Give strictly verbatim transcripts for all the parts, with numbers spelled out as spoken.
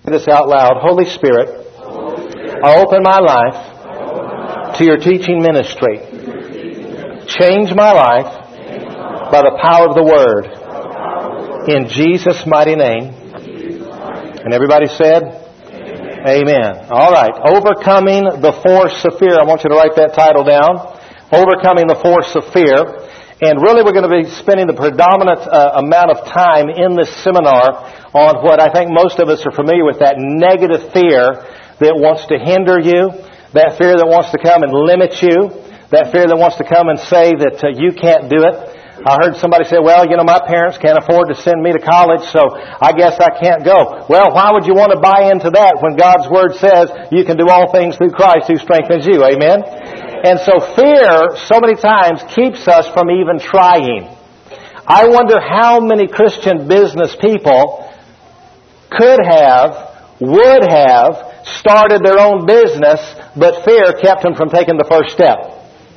This out loud. Holy Spirit, I open my life to your teaching ministry. Change my life by the power of the Word. In Jesus' mighty name. And everybody said, Amen. All right. Overcoming the force of fear. I want you to write that title down. Overcoming the force of fear. And really we're going to be spending the predominant uh, amount of time in this seminar on what I think most of us are familiar with, that negative fear that wants to hinder you, that fear that wants to come and limit you, that fear that wants to come and say that uh, you can't do it. I heard somebody say, well, you know, my parents can't afford to send me to college, so I guess I can't go. Well, why would you want to buy into that when God's Word says you can do all things through Christ who strengthens you? Amen? And so fear, so many times, keeps us from even trying. I wonder how many Christian business people could have, would have, started their own business, but fear kept them from taking the first step.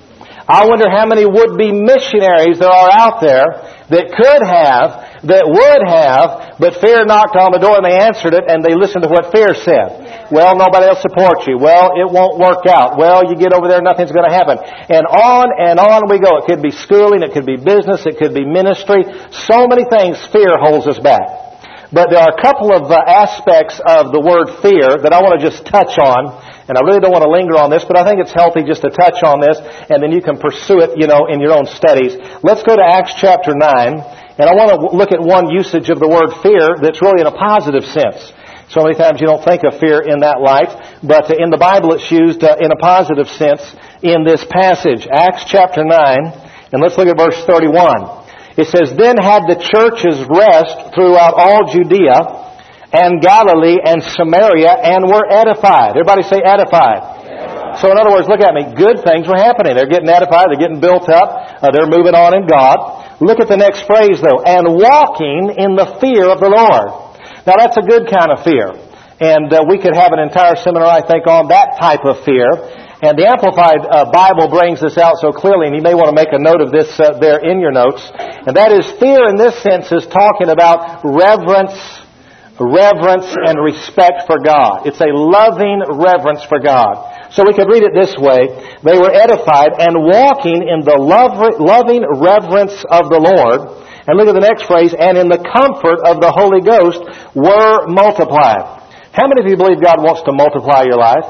I wonder how many would-be missionaries there are out there that could have, that would have, but fear knocked on the door and they answered it and they listened to what fear said. Well, nobody will support you. Well, it won't work out. Well, you get over there, nothing's going to happen. And on and on we go. It could be schooling, it could be business, it could be ministry. So many things fear holds us back. But there are a couple of uh, aspects of the word fear that I want to just touch on. And I really don't want to linger on this, but I think it's healthy just to touch on this, and then you can pursue it, you know, in your own studies. Let's go to Acts chapter nine, and I want to look at one usage of the word fear that's really in a positive sense. So many times you don't think of fear in that light, but in the Bible it's used uh, in a positive sense in this passage. Acts chapter nine, and let's look at verse thirty-one. It says, Then had the churches rest throughout all Judea and Galilee and Samaria, and were edified. Everybody say edified. edified. So in other words, look at me. Good things were happening. They're getting edified. They're getting built up. Uh, they're moving on in God. Look at the next phrase, though. And walking in the fear of the Lord. Now that's a good kind of fear. And uh, we could have an entire seminar, I think, on that type of fear. And the Amplified uh, Bible brings this out so clearly, and you may want to make a note of this uh, there in your notes. And that is, fear in this sense is talking about reverence, reverence and respect for God. It's a loving reverence for God. So we could read it this way. They were edified and walking in the love, loving reverence of the Lord. And look at the next phrase, and in the comfort of the Holy Ghost were multiplied. How many of you believe God wants to multiply your life?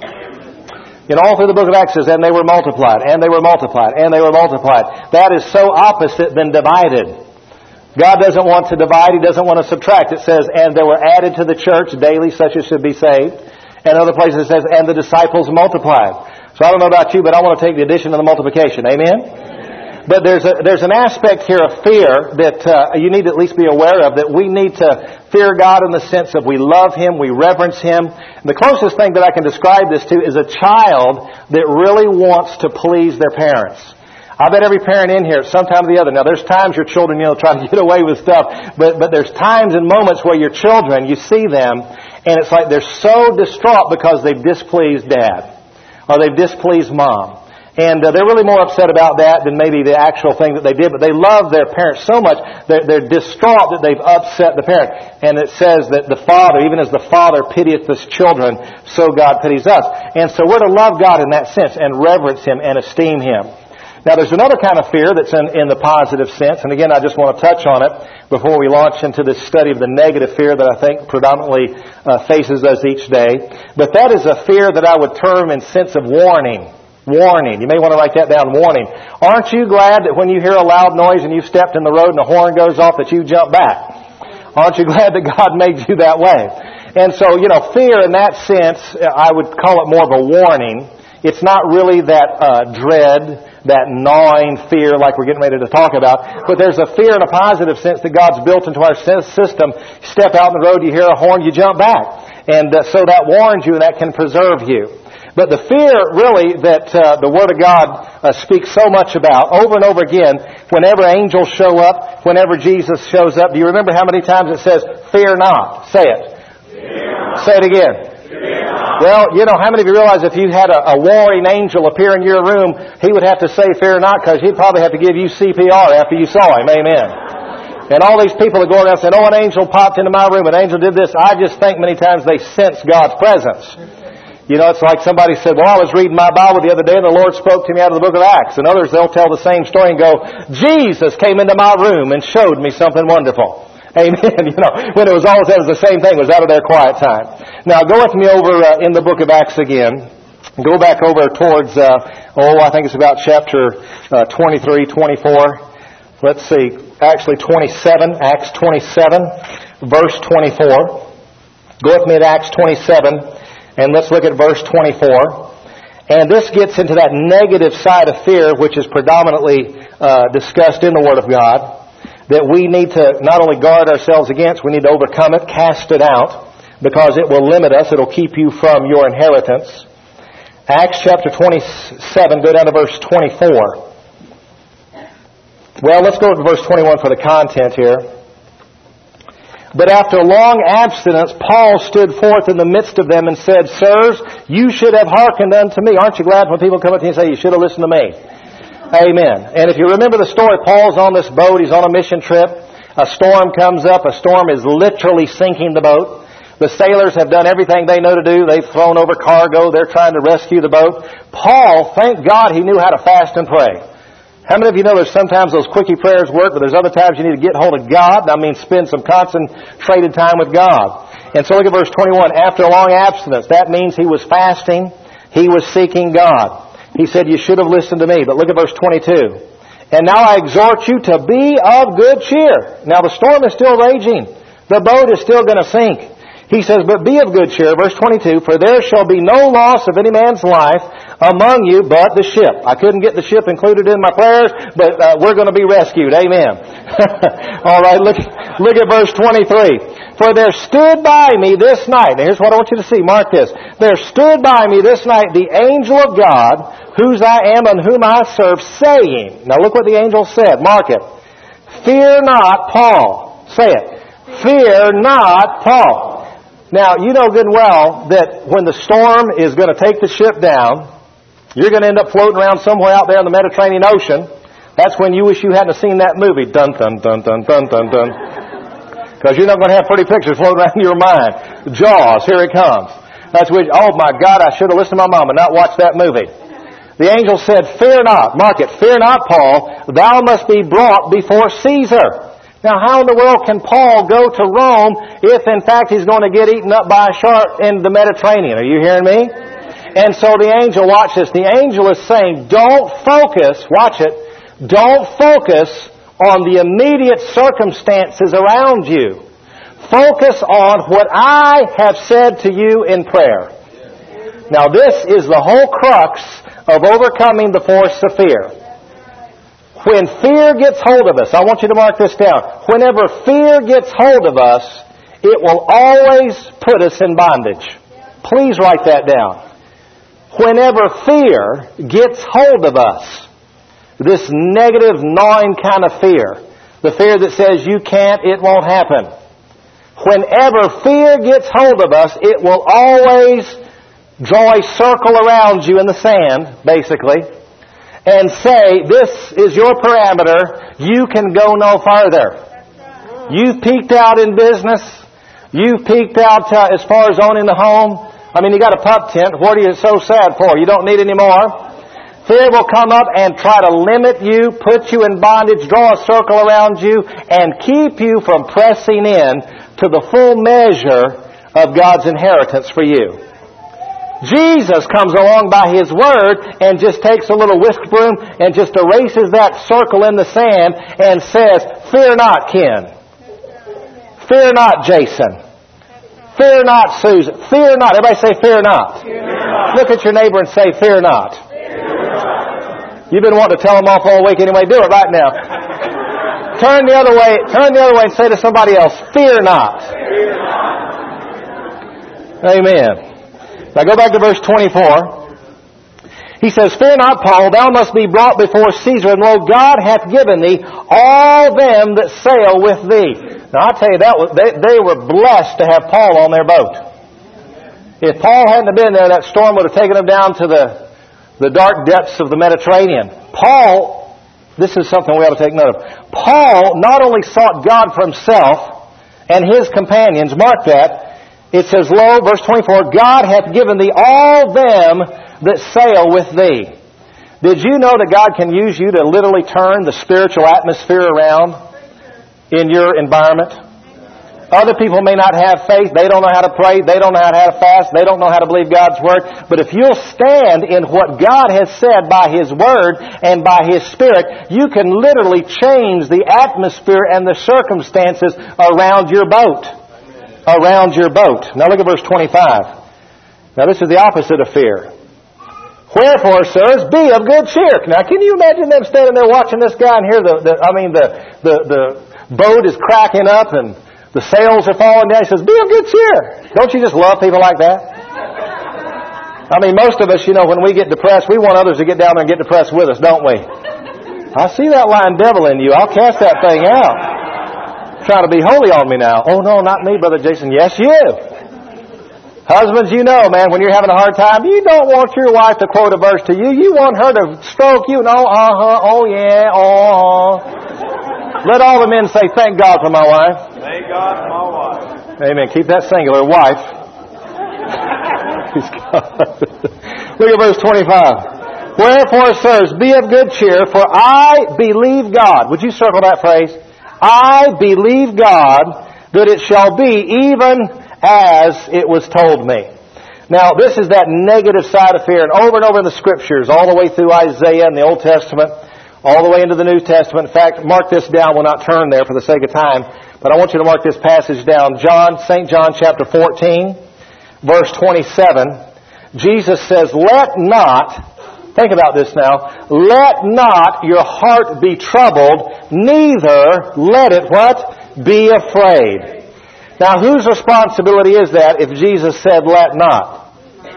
You know, all through the book of Acts says, and they were multiplied, and they were multiplied, and they were multiplied. That is so opposite than divided. God doesn't want to divide. He doesn't want to subtract. It says, and there were added to the church daily such as should be saved. And other places it says, and the disciples multiplied. So I don't know about you, but I want to take the addition and the multiplication. Amen? Amen. But there's a, there's an aspect here of fear that uh, you need to at least be aware of, that we need to fear God in the sense of we love Him, we reverence Him. And the closest thing that I can describe this to is a child that really wants to please their parents. I bet every parent in here, sometime or the other. Now, there's times your children, you know, try to get away with stuff, but but there's times and moments where your children, you see them, and it's like they're so distraught because they've displeased Dad, or they've displeased Mom. And uh, they're really more upset about that than maybe the actual thing that they did, but they love their parents so much, they're, they're distraught that they've upset the parent. And it says that the Father, even as the Father pitieth His children, so God pities us. And so we're to love God in that sense, and reverence Him, and esteem Him. Now, there's another kind of fear that's in, in the positive sense, and again, I just want to touch on it before we launch into this study of the negative fear that I think predominantly uh, faces us each day. But that is a fear that I would term in sense of warning. Warning. You may want to write that down, warning. Aren't you glad that when you hear a loud noise and you've stepped in the road and a horn goes off that you jump back? Aren't you glad that God made you that way? And so, you know, fear in that sense, I would call it more of a warning. It's not really that uh, dread, that gnawing fear like we're getting ready to talk about. But there's a fear in a positive sense that God's built into our system. You step out in the road, you hear a horn, you jump back. And uh, so that warns you and that can preserve you. But the fear, really, that uh, the Word of God uh, speaks so much about, over and over again, whenever angels show up, whenever Jesus shows up, do you remember how many times it says, fear not? Say it. Fear not. Say it again. Fear not. Well, you know, how many of you realize if you had a, a warring angel appear in your room, he would have to say fear not, because he'd probably have to give you C P R after you saw him. Amen. And all these people that go around saying, oh, an angel popped into my room, an angel did this. I just think many times they sense God's presence. You know, it's like somebody said, well, I was reading my Bible the other day and the Lord spoke to me out of the book of Acts. And others, they'll tell the same story and go, Jesus came into my room and showed me something wonderful. Amen. You know, when it was always that was the same thing, it was out of their quiet time. Now, go with me over uh, in the book of Acts again. Go back over towards, uh, oh, I think it's about chapter uh, twenty-three, twenty-four. Let's see, actually twenty-seven, Acts twenty-seven, verse twenty-four. Go with me at Acts twenty-seven. And let's look at verse twenty-four. And this gets into that negative side of fear, which is predominantly uh, discussed in the Word of God, that we need to not only guard ourselves against, we need to overcome it, cast it out, because it will limit us. It'll keep you from your inheritance. Acts chapter twenty-seven, go down to verse twenty-four. Well, let's go to verse twenty-one for the content here. But after long abstinence, Paul stood forth in the midst of them and said, Sirs, you should have hearkened unto me. Aren't you glad when people come up to you and say, you should have listened to me? Amen. And if you remember the story, Paul's on this boat. He's on a mission trip. A storm comes up. A storm is literally sinking the boat. The sailors have done everything they know to do. They've thrown over cargo. They're trying to rescue the boat. Paul, thank God he knew how to fast and pray. How many of you know there's sometimes those quickie prayers work, but there's other times you need to get hold of God? I mean, spend some concentrated time with God. And so look at verse twenty-one. After a long abstinence, that means he was fasting. He was seeking God. He said, you should have listened to me. But look at verse twenty-two. And now I exhort you to be of good cheer. Now the storm is still raging. The boat is still going to sink. He says, but be of good cheer, verse twenty-two, for there shall be no loss of any man's life among you but the ship. I couldn't get the ship included in my prayers, but uh, we're going to be rescued. Amen. All right, look, look at verse twenty-three. For there stood by me this night, now here's what I want you to see, mark this. There stood by me this night the angel of God, whose I am and whom I serve, saying, now look what the angel said, mark it. Fear not, Paul. Say it. Fear not, Paul. Now, you know good and well that when the storm is going to take the ship down, you're going to end up floating around somewhere out there in the Mediterranean Ocean. That's when you wish you hadn't seen that movie. Dun, dun, dun, dun, dun, dun, dun. Because you're not going to have pretty pictures floating around in your mind. Jaws, here it comes. That's which, oh my God, I should have listened to my mom and not watched that movie. The angel said, fear not, mark it, fear not, Paul, thou must be brought before Caesar. Now, how in the world can Paul go to Rome if, in fact, he's going to get eaten up by a shark in the Mediterranean? Are you hearing me? And so the angel, watch this, the angel is saying, don't focus, watch it, don't focus on the immediate circumstances around you. Focus on what I have said to you in prayer. Now, this is the whole crux of overcoming the force of fear. When fear gets hold of us, I want you to mark this down. Whenever fear gets hold of us, it will always put us in bondage. Please write that down. Whenever fear gets hold of us, this negative, gnawing kind of fear, the fear that says you can't, it won't happen. Whenever fear gets hold of us, it will always draw a circle around you in the sand, basically, and say, this is your parameter, you can go no farther. You've peaked out in business. You've peaked out uh, as far as owning the home. I mean, you got a pup tent. What are you so sad for? You don't need any more. Fear will come up and try to limit you, put you in bondage, draw a circle around you, and keep you from pressing in to the full measure of God's inheritance for you. Jesus comes along by His Word and just takes a little whisk broom and just erases that circle in the sand and says, fear not, Ken. Fear not, Jason. Fear not, Susan. Fear not. Everybody say, fear not. Fear not. Look at your neighbor and say, fear not. Fear not. You've been wanting to tell them off all week anyway. Do it right now. Turn the other way. Turn the other way and say to somebody else, fear not. Fear not. Amen. Now go back to verse twenty-four. He says, fear not, Paul, thou must be brought before Caesar, and lo, God hath given thee all them that sail with thee. Now I tell you, that was, they, they were blessed to have Paul on their boat. If Paul hadn't been there, that storm would have taken him down to the, the dark depths of the Mediterranean. Paul This is something we ought to take note of. Paul not only sought God for himself and his companions, mark that, it says, Lo, verse twenty-four, God hath given thee all them that sail with thee. Did you know that God can use you to literally turn the spiritual atmosphere around in your environment? Other people may not have faith. They don't know how to pray. They don't know how to fast. They don't know how to believe God's Word. But if you'll stand in what God has said by His Word and by His Spirit, you can literally change the atmosphere and the circumstances around your boat. Around your boat. Now look at verse twenty-five. Now this is the opposite of fear. Wherefore, sirs, be of good cheer. Now can you imagine them standing there watching this guy and here the, the I mean the, the, the boat is cracking up and the sails are falling down. He says, be of good cheer. Don't you just love people like that? I mean, most of us, you know, when we get depressed, we want others to get down there and get depressed with us, don't we? I see that lying devil in you. I'll cast that thing out. Trying to be holy on me now. Oh, no, not me, Brother Jason. Yes, you. Husbands, you know, man, when you're having a hard time, you don't want your wife to quote a verse to you. You want her to stroke you. No, uh-huh, oh, yeah, oh. Let all the men say, thank God for my wife. Thank God for my wife. Amen. Keep that singular, wife. Look at verse twenty-five. Wherefore, sirs, be of good cheer, for I believe God. Would you circle that phrase? I believe God that it shall be even as it was told me. Now, this is that negative side of fear. And over and over in the Scriptures, all the way through Isaiah and the Old Testament, all the way into the New Testament. In fact, mark this down. We'll not turn there for the sake of time. But I want you to mark this passage down. John, Saint John chapter fourteen, verse twenty-seven. Jesus says, let not, think about this now, let not your heart be troubled, neither let it what? Be afraid. Now, whose responsibility is that if Jesus said, let not?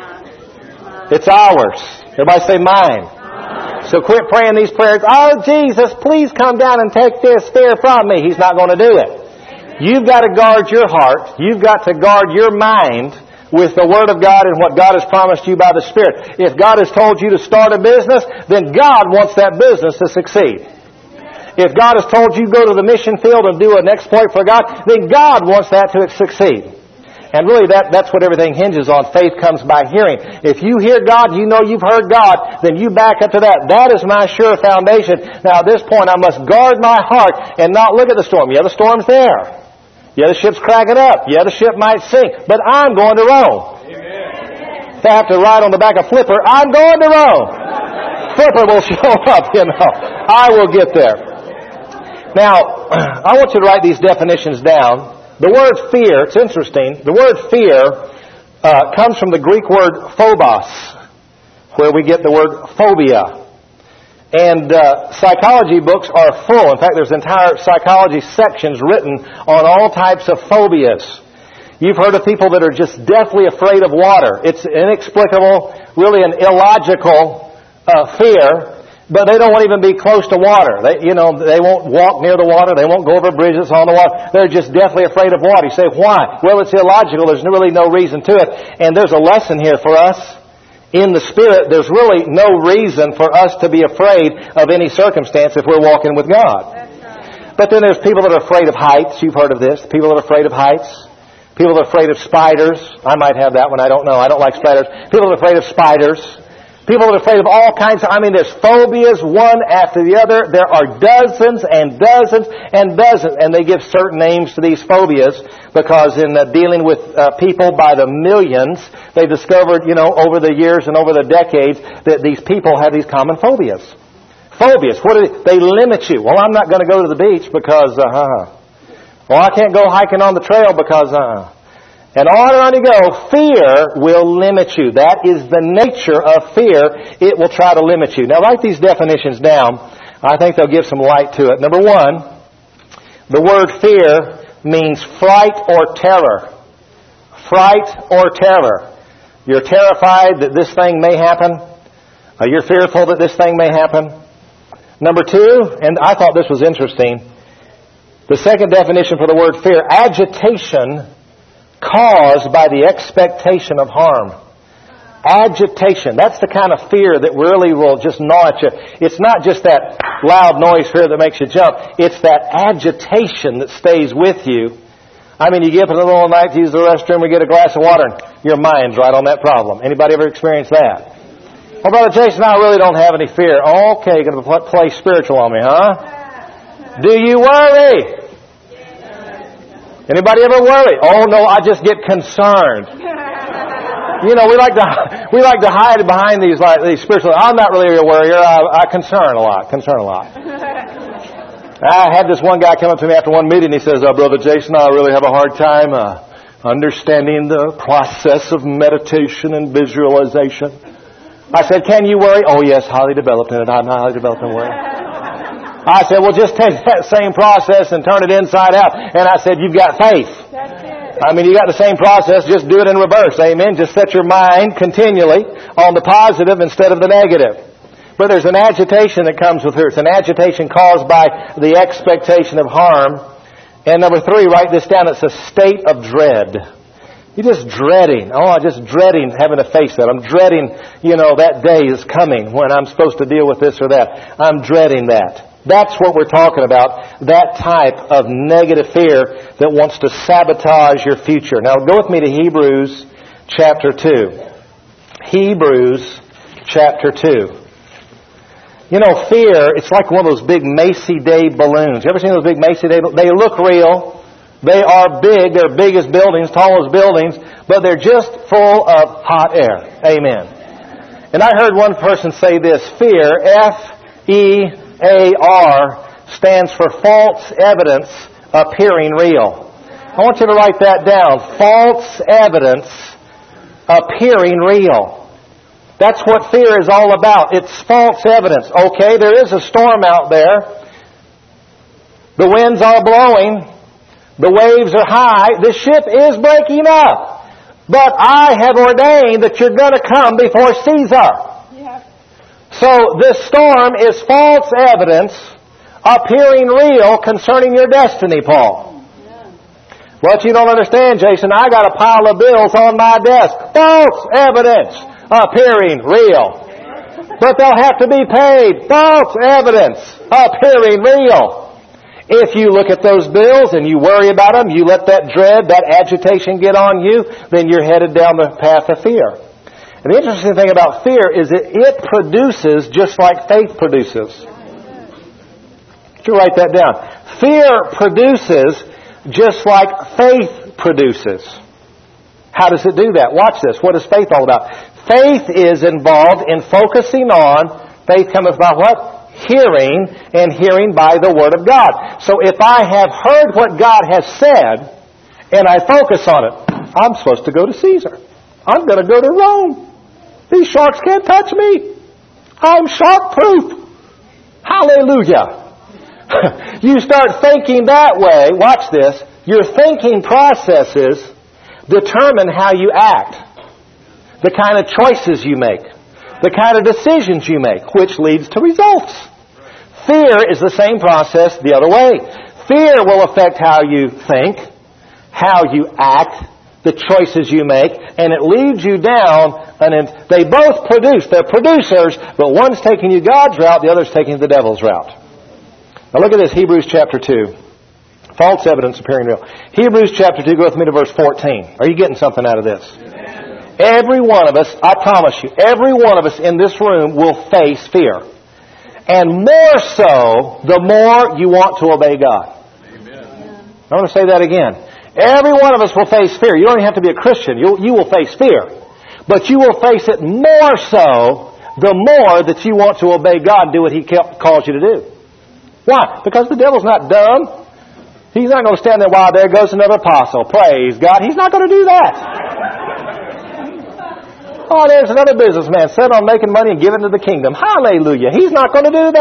It's ours. Everybody say mine. So quit praying these prayers. Oh, Jesus, please come down and take this fear from me. He's not going to do it. You've got to guard your heart. You've got to guard your mind with the Word of God and what God has promised you by the Spirit. If God has told you to start a business, then God wants that business to succeed. If God has told you to go to the mission field and do an exploit for God, then God wants that to succeed. And really, that, that's what everything hinges on. Faith comes by hearing. If you hear God, you know you've heard God, then you back up to that. That is my sure foundation. Now, at this point, I must guard my heart and not look at the storm. Yeah, the storm's there. Yeah, the ship's cracking up. Yeah, the ship might sink. But I'm going to Rome. Amen. If I have to ride on the back of Flipper, I'm going to Rome. Flipper will show up, you know. I will get there. Now, I want you to write these definitions down. The word fear, it's interesting, the word fear uh, comes from the Greek word phobos, where we get the word phobia. And uh, psychology books are full. In fact, there's entire psychology sections written on all types of phobias. You've heard of people that are just deathly afraid of water. It's inexplicable, really an illogical uh, fear. But they don't want to even be close to water. They, you know, they won't walk near the water. They won't go over bridges on the water. They're just deathly afraid of water. You say, why? Well, it's illogical. There's really no reason to it. And there's a lesson here for us. In the Spirit, there's really no reason for us to be afraid of any circumstance if we're walking with God. But then there's people that are afraid of heights. You've heard of this. People that are afraid of heights. People that are afraid of spiders. I might have that one. I don't know. I don't like spiders. People that are afraid of spiders. People are afraid of all kinds of, I mean, there's phobias one after the other. There are dozens and dozens and dozens. And they give certain names to these phobias because in uh, dealing with uh, people by the millions, they discovered, you know, over the years and over the decades that these people have these common phobias. Phobias. What do they, they limit you. Well, I'm not going to go to the beach because, uh-huh. Well, I can't go hiking on the trail because, uh-huh. And on and on you go. Fear will limit you. That is the nature of fear. It will try to limit you. Now write these definitions down. I think they'll give some light to it. Number one, the word fear means fright or terror. Fright or terror. You're terrified that this thing may happen. You're fearful that this thing may happen. Number two, and I thought this was interesting, the second definition for the word fear, agitation caused by the expectation of harm. Agitation. That's the kind of fear that really will just gnaw at you. It's not just that loud noise fear that makes you jump. It's that agitation that stays with you. I mean, you get up in the middle of the night to use the restroom or get a glass of water and your mind's right on that problem. Anybody ever experienced that? Well, Brother Jason, I really don't have any fear. Okay, you're going to play spiritual on me, huh? Do you worry? Anybody ever worry? Oh, no, I just get concerned. You know, we like to we like to hide behind these like these spiritual. I'm not really a worrier. I, I concern a lot. Concern a lot. I had this one guy come up to me after one meeting. He says, oh, Brother Jason, I really have a hard time uh, understanding the process of meditation and visualization. I said, can you worry? Oh, yes, highly developed in it. I'm highly developed in worry. I said, well, just take that same process and turn it inside out. And I said, you've got faith. That's it. I mean, you got the same process, just do it in reverse. Amen. Just set your mind continually on the positive instead of the negative. But there's an agitation that comes with fear. It's an agitation caused by the expectation of harm. And number three, write this down. It's a state of dread. You're just dreading. Oh, I'm just dreading having to face that. I'm dreading, you know, that day is coming when I'm supposed to deal with this or that. I'm dreading that. That's what we're talking about, that type of negative fear that wants to sabotage your future. Now go with me to Hebrews chapter two. Hebrews chapter two. You know, fear, it's like one of those big Macy Day balloons. You ever seen those big Macy Day balloons? They look real. They are big. They're big as buildings, tall as buildings, but they're just full of hot air. Amen. And I heard one person say this, fear, F E A R, stands for false evidence appearing real. I want you to write that down. False evidence appearing real. That's what fear is all about. It's false evidence. Okay, there is a storm out there. The winds are blowing. The waves are high. The ship is breaking up. But I have ordained that you're going to come before Caesar. So this storm is false evidence appearing real concerning your destiny, Paul. Yeah. What you don't understand, Jason, I got a pile of bills on my desk. False evidence appearing real. But they'll have to be paid. False evidence appearing real. If you look at those bills and you worry about them, you let that dread, that agitation get on you, then you're headed down the path of fear. And the interesting thing about fear is that it produces just like faith produces. You write that down. Fear produces just like faith produces. How does it do that? Watch this. What is faith all about? Faith is involved in focusing on, faith cometh by what? Hearing, and hearing by the Word of God. So if I have heard what God has said, and I focus on it, I'm supposed to go to Caesar. I'm going to go to Rome. These sharks can't touch me. I'm shark-proof. Hallelujah. You start thinking that way. Watch this. Your thinking processes determine how you act. The kind of choices you make. The kind of decisions you make, which leads to results. Fear is the same process the other way. Fear will affect how you think, how you act, the choices you make, and it leads you down, and they both produce. They're producers, but one's taking you God's route, the other's taking the devil's route. Now look at this, Hebrews chapter two. False evidence appearing real. Hebrews chapter two, go with me to verse fourteen. Are you getting something out of this? Amen. Every one of us, I promise you, every one of us in this room will face fear. And more so, the more you want to obey God. Amen. I want to say that again. Every one of us will face fear. You don't even have to be a Christian. You, you will face fear. But you will face it more so the more that you want to obey God and do what He calls you to do. Why? Because the devil's not dumb. He's not going to stand there, wow, there goes another apostle. Praise God. He's not going to do that. Oh, there's another businessman set on making money and giving to the kingdom. Hallelujah. He's not going to do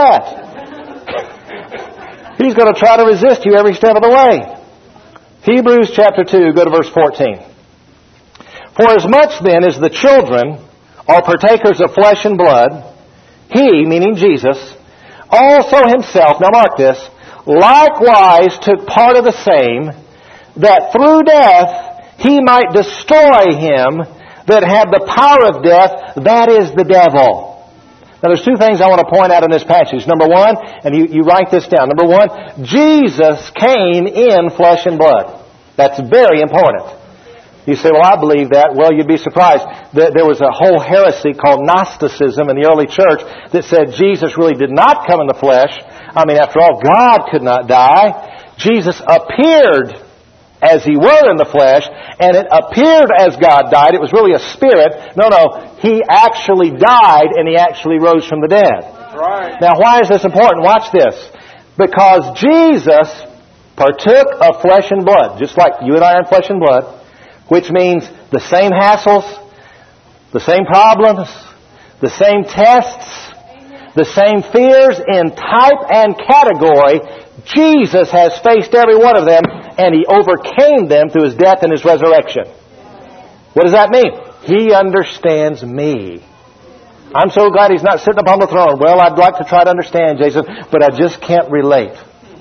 that. He's going to try to resist you every step of the way. Hebrews chapter two, go to verse fourteen. For as much then as the children are partakers of flesh and blood, He, meaning Jesus, also Himself, now mark this, likewise took part of the same, that through death He might destroy him that had the power of death, that is the devil. Now there's two things I want to point out in this passage. Number one, and you, you write this down. Number one, Jesus came in flesh and blood. That's very important. You say, well, I believe that. Well, you'd be surprised. There was a whole heresy called Gnosticism in the early church that said Jesus really did not come in the flesh. I mean, after all, God could not die. Jesus appeared as He were in the flesh, and it appeared as God died. It was really a spirit. No, no, He actually died, and He actually rose from the dead. Right. Now, why is this important? Watch this. Because Jesus partook of flesh and blood, just like you and I are in flesh and blood, which means the same hassles, the same problems, the same tests, the same fears in type and category. Jesus has faced every one of them, and He overcame them through His death and His resurrection. What does that mean? He understands me. I'm so glad He's not sitting upon the throne. Well, I'd like to try to understand, Jason, but I just can't relate.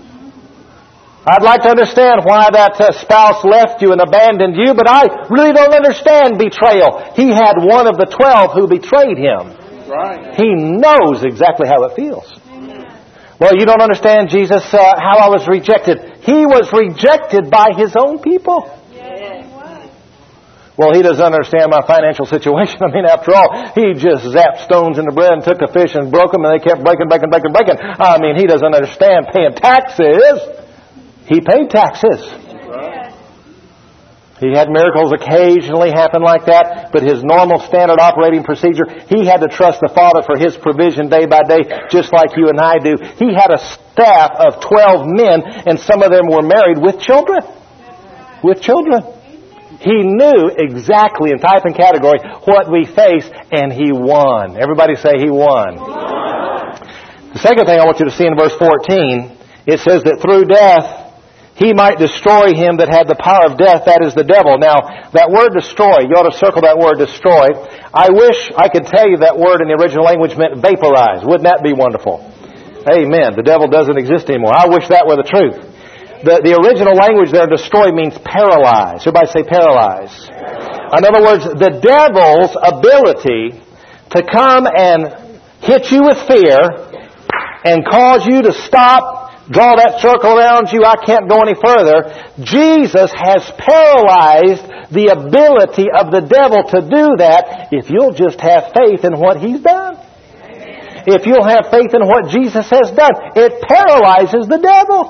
I'd like to understand why that uh, spouse left you and abandoned you, but I really don't understand betrayal. He had one of the twelve who betrayed Him. Right. He knows exactly how it feels. Well, you don't understand, Jesus, uh, how I was rejected. He was rejected by His own people. Yes, He was. Well, He doesn't understand my financial situation. I mean, after all, He just zapped stones into bread and took a fish and broke them, and they kept breaking, breaking, breaking, breaking. I mean, He doesn't understand paying taxes. He paid taxes. Right. He had miracles occasionally happen like that, but His normal standard operating procedure, He had to trust the Father for His provision day by day, just like you and I do. He had a staff of twelve men, and some of them were married with children. With children. He knew exactly in type and category what we face, and He won. Everybody say He won. won. The second thing I want you to see in verse fourteen, it says that through death, He might destroy him that had the power of death, that is the devil. Now, that word destroy, you ought to circle that word destroy. I wish I could tell you that word in the original language meant vaporize. Wouldn't that be wonderful? Amen. The devil doesn't exist anymore. I wish that were the truth. The, the original language there, destroy, means paralyze. Everybody say paralyze. In other words, the devil's ability to come and hit you with fear and cause you to stop, draw that circle around you, I can't go any further. Jesus has paralyzed the ability of the devil to do that if you'll just have faith in what He's done. Amen. If you'll have faith in what Jesus has done, it paralyzes the devil.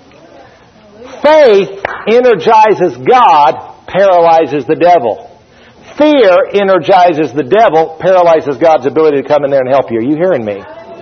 Faith energizes God, paralyzes the devil. Fear energizes the devil, paralyzes God's ability to come in there and help you. Are you hearing me?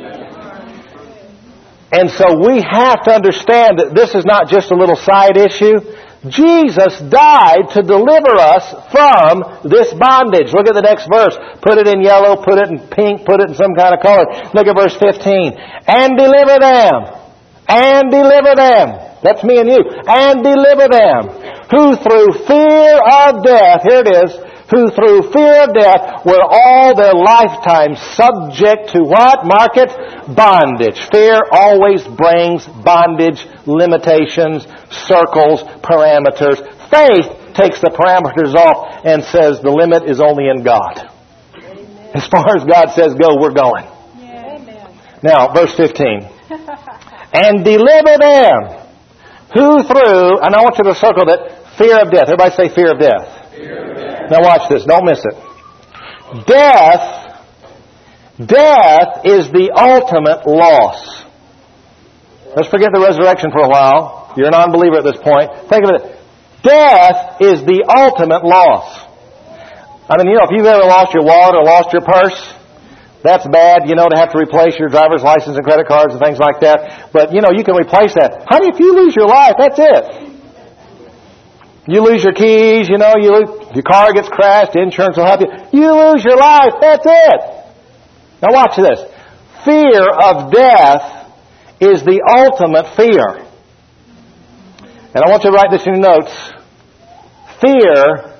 And so we have to understand that this is not just a little side issue. Jesus died to deliver us from this bondage. Look at the next verse. Put it in yellow, put it in pink, put it in some kind of color. Look at verse fifteen. And deliver them. And deliver them. That's me and you. And deliver them. Who through fear of death, here it is, who through fear of death were all their lifetime subject to what? Mark it? Bondage. Fear always brings bondage, limitations, circles, parameters. Faith takes the parameters off and says the limit is only in God. Amen. As far as God says go, we're going. Yeah. Now, verse fifteen. And deliver them who through, and I want you to circle that, fear of death. Everybody say fear of death. Fear of death. Now watch this. Don't miss it. Death, death is the ultimate loss. Let's forget the resurrection for a while. You're an unbeliever at this point. Think of it. Death is the ultimate loss. I mean, you know, if you've ever lost your wallet or lost your purse, that's bad, you know, to have to replace your driver's license and credit cards and things like that. But, you know, you can replace that. Honey, if you lose your life, that's it. You lose your keys, you know, you lose, your car gets crashed, insurance will help you. You lose your life, that's it. Now watch this. Fear of death is the ultimate fear. And I want you to write this in your notes. Fear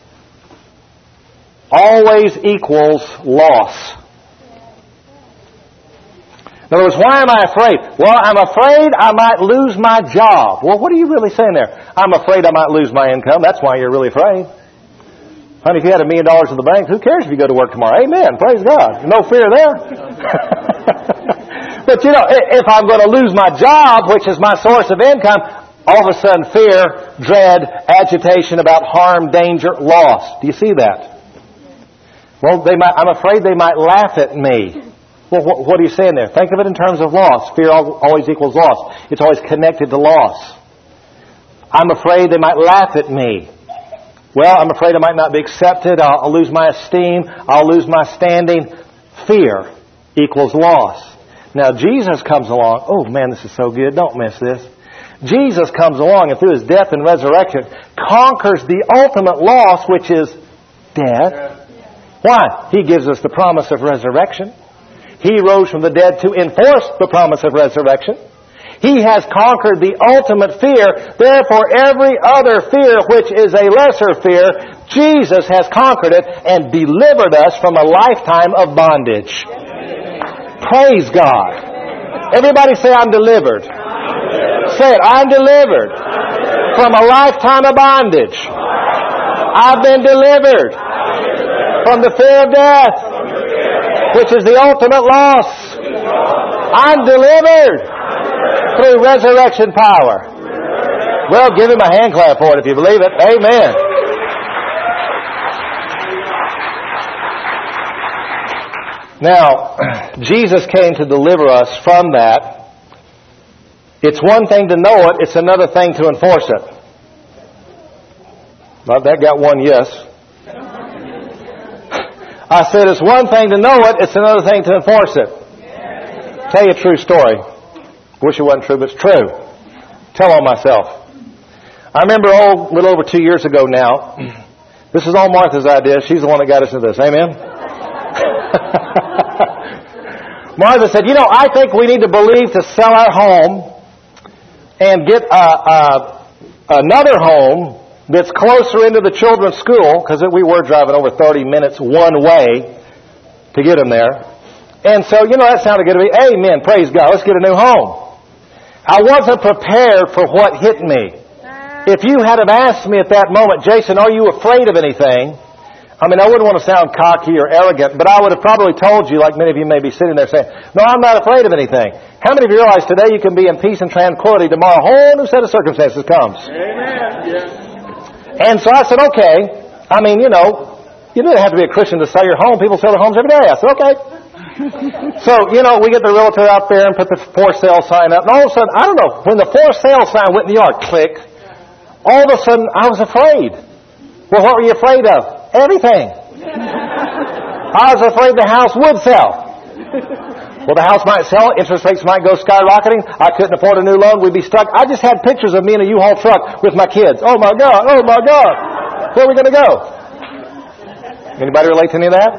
always equals loss. In other words, why am I afraid? Well, I'm afraid I might lose my job. Well, what are you really saying there? I'm afraid I might lose my income. That's why you're really afraid. Honey, if you had a million dollars in the bank, who cares if you go to work tomorrow? Amen. Praise God. No fear there. But, you know, if I'm going to lose my job, which is my source of income, all of a sudden fear, dread, agitation about harm, danger, loss. Do you see that? Well, they might, I'm afraid they might laugh at me. Well, what, what are you saying there? Think of it in terms of loss. Fear always equals loss. It's always connected to loss. I'm afraid they might laugh at me. Well, I'm afraid I might not be accepted. I'll, I'll lose my esteem. I'll lose my standing. Fear equals loss. Now, Jesus comes along. Oh, man, this is so good. Don't miss this. Jesus comes along and through His death and resurrection conquers the ultimate loss, which is death. Why? He gives us the promise of resurrection. He rose from the dead to enforce the promise of resurrection. He has conquered the ultimate fear. Therefore, every other fear, which is a lesser fear, Jesus has conquered it and delivered us from a lifetime of bondage. Praise God. Everybody say, I'm delivered. Say it, I'm delivered from a lifetime of bondage. I've been delivered from the fear of death, which is the ultimate loss. I'm delivered through resurrection power. Well, give Him a hand clap for it if you believe it. Amen. Now, Jesus came to deliver us from that. It's one thing to know it, it's another thing to enforce it. Well, that got one yes. I said it's one thing to know it, it's another thing to enforce it. Tell you a true story. Wish it wasn't true, but it's true. Tell on myself. I remember, oh, a little over two years ago now. This is all Martha's idea. She's the one that got us into this. Amen? Martha said, you know, I think we need to believe to sell our home and get a, a, another home that's closer into the children's school, because we were driving over thirty minutes one way to get them there. And so, you know, that sounded good to me. Amen. Praise God. Let's get a new home. I wasn't prepared for what hit me. If you had have asked me at that moment, Jason, are you afraid of anything? I mean, I wouldn't want to sound cocky or arrogant, but I would have probably told you, like many of you may be sitting there saying, no, I'm not afraid of anything. How many of you realize today you can be in peace and tranquility, tomorrow a whole new set of circumstances comes? Amen. Yes. And so I said, okay. I mean, you know, you didn't have to be a Christian to sell your home. People sell their homes every day. I said, okay. So, you know, we get the realtor out there and put the for sale sign up. And all of a sudden, I don't know, when the for sale sign went in the yard, click, all of a sudden I was afraid. Well, what were you afraid of? Everything. I was afraid the house would sell. Well, the house might sell, interest rates might go skyrocketing, I couldn't afford a new loan, we'd be stuck. I just had pictures of me in a U-Haul truck with my kids. Oh my God, oh my God. Where are we going to go? Anybody relate to any of that?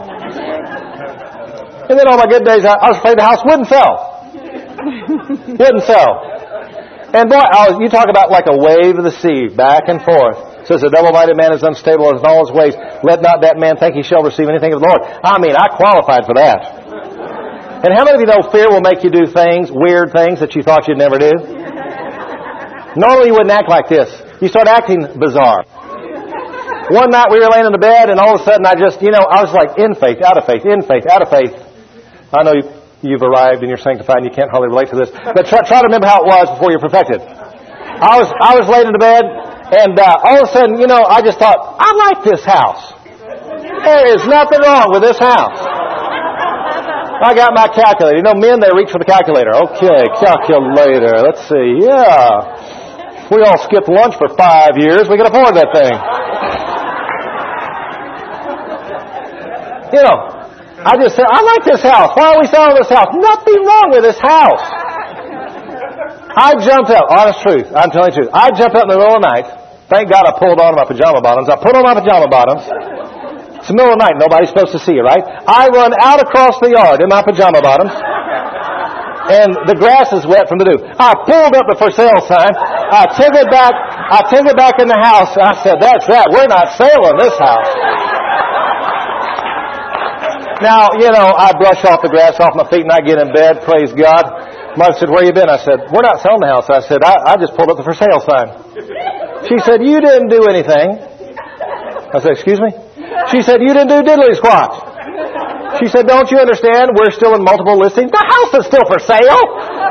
And then on my good days, I was afraid the house wouldn't sell. Wouldn't sell. And boy, I was, you talk about like a wave of the sea, back and forth. Says a double-minded man is unstable in all his ways. Let not that man think he shall receive anything of the Lord. I mean, I qualified for that. And how many of you know fear will make you do things, weird things that you thought you'd never do? Normally you wouldn't act like this. You start acting bizarre. One night we were laying in the bed and all of a sudden I just, you know, I was like in faith, out of faith, in faith, out of faith. I know you've arrived and you're sanctified and you can't hardly relate to this. But try, try to remember how it was before you're perfected. I was, I was laying in the bed and uh, all of a sudden, you know, I just thought, I like this house. There is nothing wrong with this house. I got my calculator. You know, men, they reach for the calculator. Okay, calculator. Let's see. Yeah. We all skipped lunch for five years. We can afford that thing. You know, I just said, I like this house. Why are we selling this house? Nothing wrong with this house. I jumped up. Honest truth. I'm telling you the truth. I jumped up in the middle of the night. Thank God I pulled on my pajama bottoms. I put on my pajama bottoms. It's the middle of the night. Nobody's supposed to see you, right? I run out across the yard in my pajama bottoms. And the grass is wet from the dew. I pulled up the for sale sign. I took it back. I took it back in the house. I said, that's that. We're not selling this house. Now, you know, I brush off the grass off my feet and I get in bed. Praise God. Mother said, where you been? I said, we're not selling the house. I said, I, I just pulled up the for sale sign. She said, you didn't do anything. I said, excuse me? She said, you didn't do diddly squat. She said, don't you understand? We're still in multiple listings. The house is still for sale.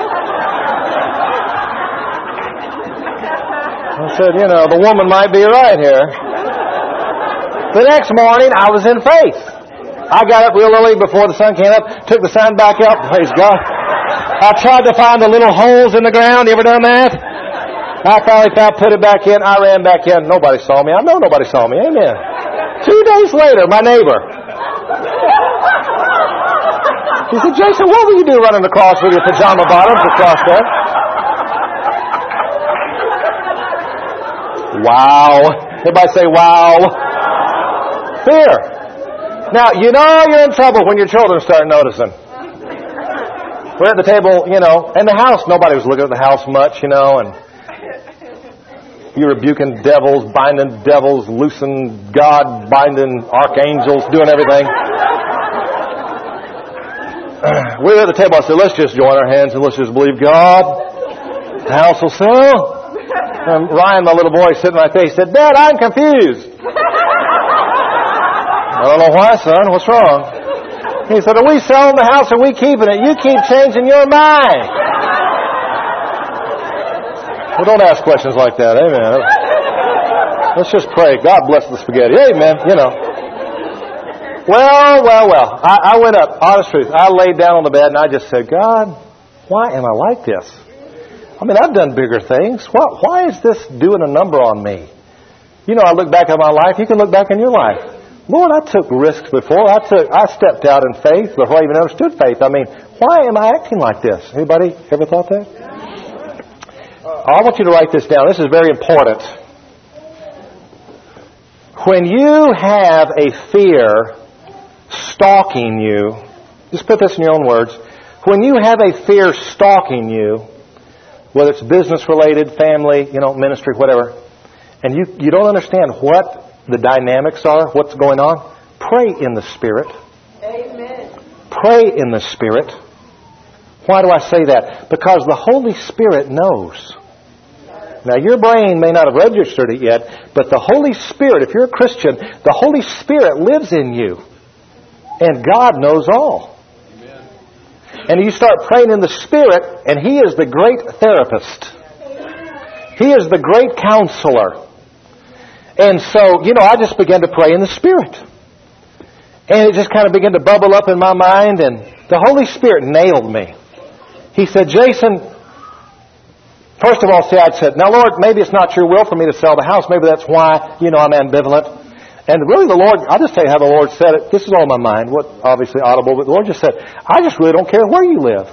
I said, you know, the woman might be right here. The next morning, I was in faith. I got up real early before the sun came up, took the sign back up. Praise God. I tried to find the little holes in the ground. You ever done that? I finally found, put it back in. I ran back in. Nobody saw me. I know nobody saw me. Amen. Two days later, my neighbor. He said, Jason, what will you do running across with your pajama bottoms across there? Wow. Everybody say, wow. Fear. Now, you know you're in trouble when your children start noticing. We're at the table, you know, and the house, nobody was looking at the house much, you know, and you're rebuking devils, binding devils, loosing God, binding archangels, doing everything. We were at the table. I said, let's just join our hands and let's just believe God. The house will sell. And Ryan, my little boy, sitting right there, he said, Dad, I'm confused. I don't know why, son. What's wrong? He said, are we selling the house or are we keeping it? You keep changing your mind. Well, don't ask questions like that. Amen. Let's just pray. God bless the spaghetti. Amen. You know. Well, well, well. I, I went up. Honest truth. I laid down on the bed and I just said, God, why am I like this? I mean, I've done bigger things. Why, why is this doing a number on me? You know, I look back at my life. You can look back in your life. Lord, I took risks before. I took, I stepped out in faith before I even understood faith. I mean, why am I acting like this? Anybody ever thought that? I want you to write this down. This is very important. When you have a fear stalking you, just put this in your own words. When you have a fear stalking you, whether it's business related, family, you know, ministry, whatever, and you, you don't understand what the dynamics are, what's going on, pray in the Spirit. Amen. Pray in the Spirit. Why do I say that? Because the Holy Spirit knows. Now, your brain may not have registered it yet, but the Holy Spirit, if you're a Christian, the Holy Spirit lives in you. And God knows all. Amen. And you start praying in the Spirit, and He is the great therapist. He is the great counselor. And so, you know, I just began to pray in the Spirit. And it just kind of began to bubble up in my mind, and the Holy Spirit nailed me. He said, Jason, first of all, see, I'd said, now, Lord, maybe it's not your will for me to sell the house. Maybe that's why, you know, I'm ambivalent. And really the Lord, I'll just tell you how the Lord said it. This is all in my mind, what obviously audible, but the Lord just said, I just really don't care where you live.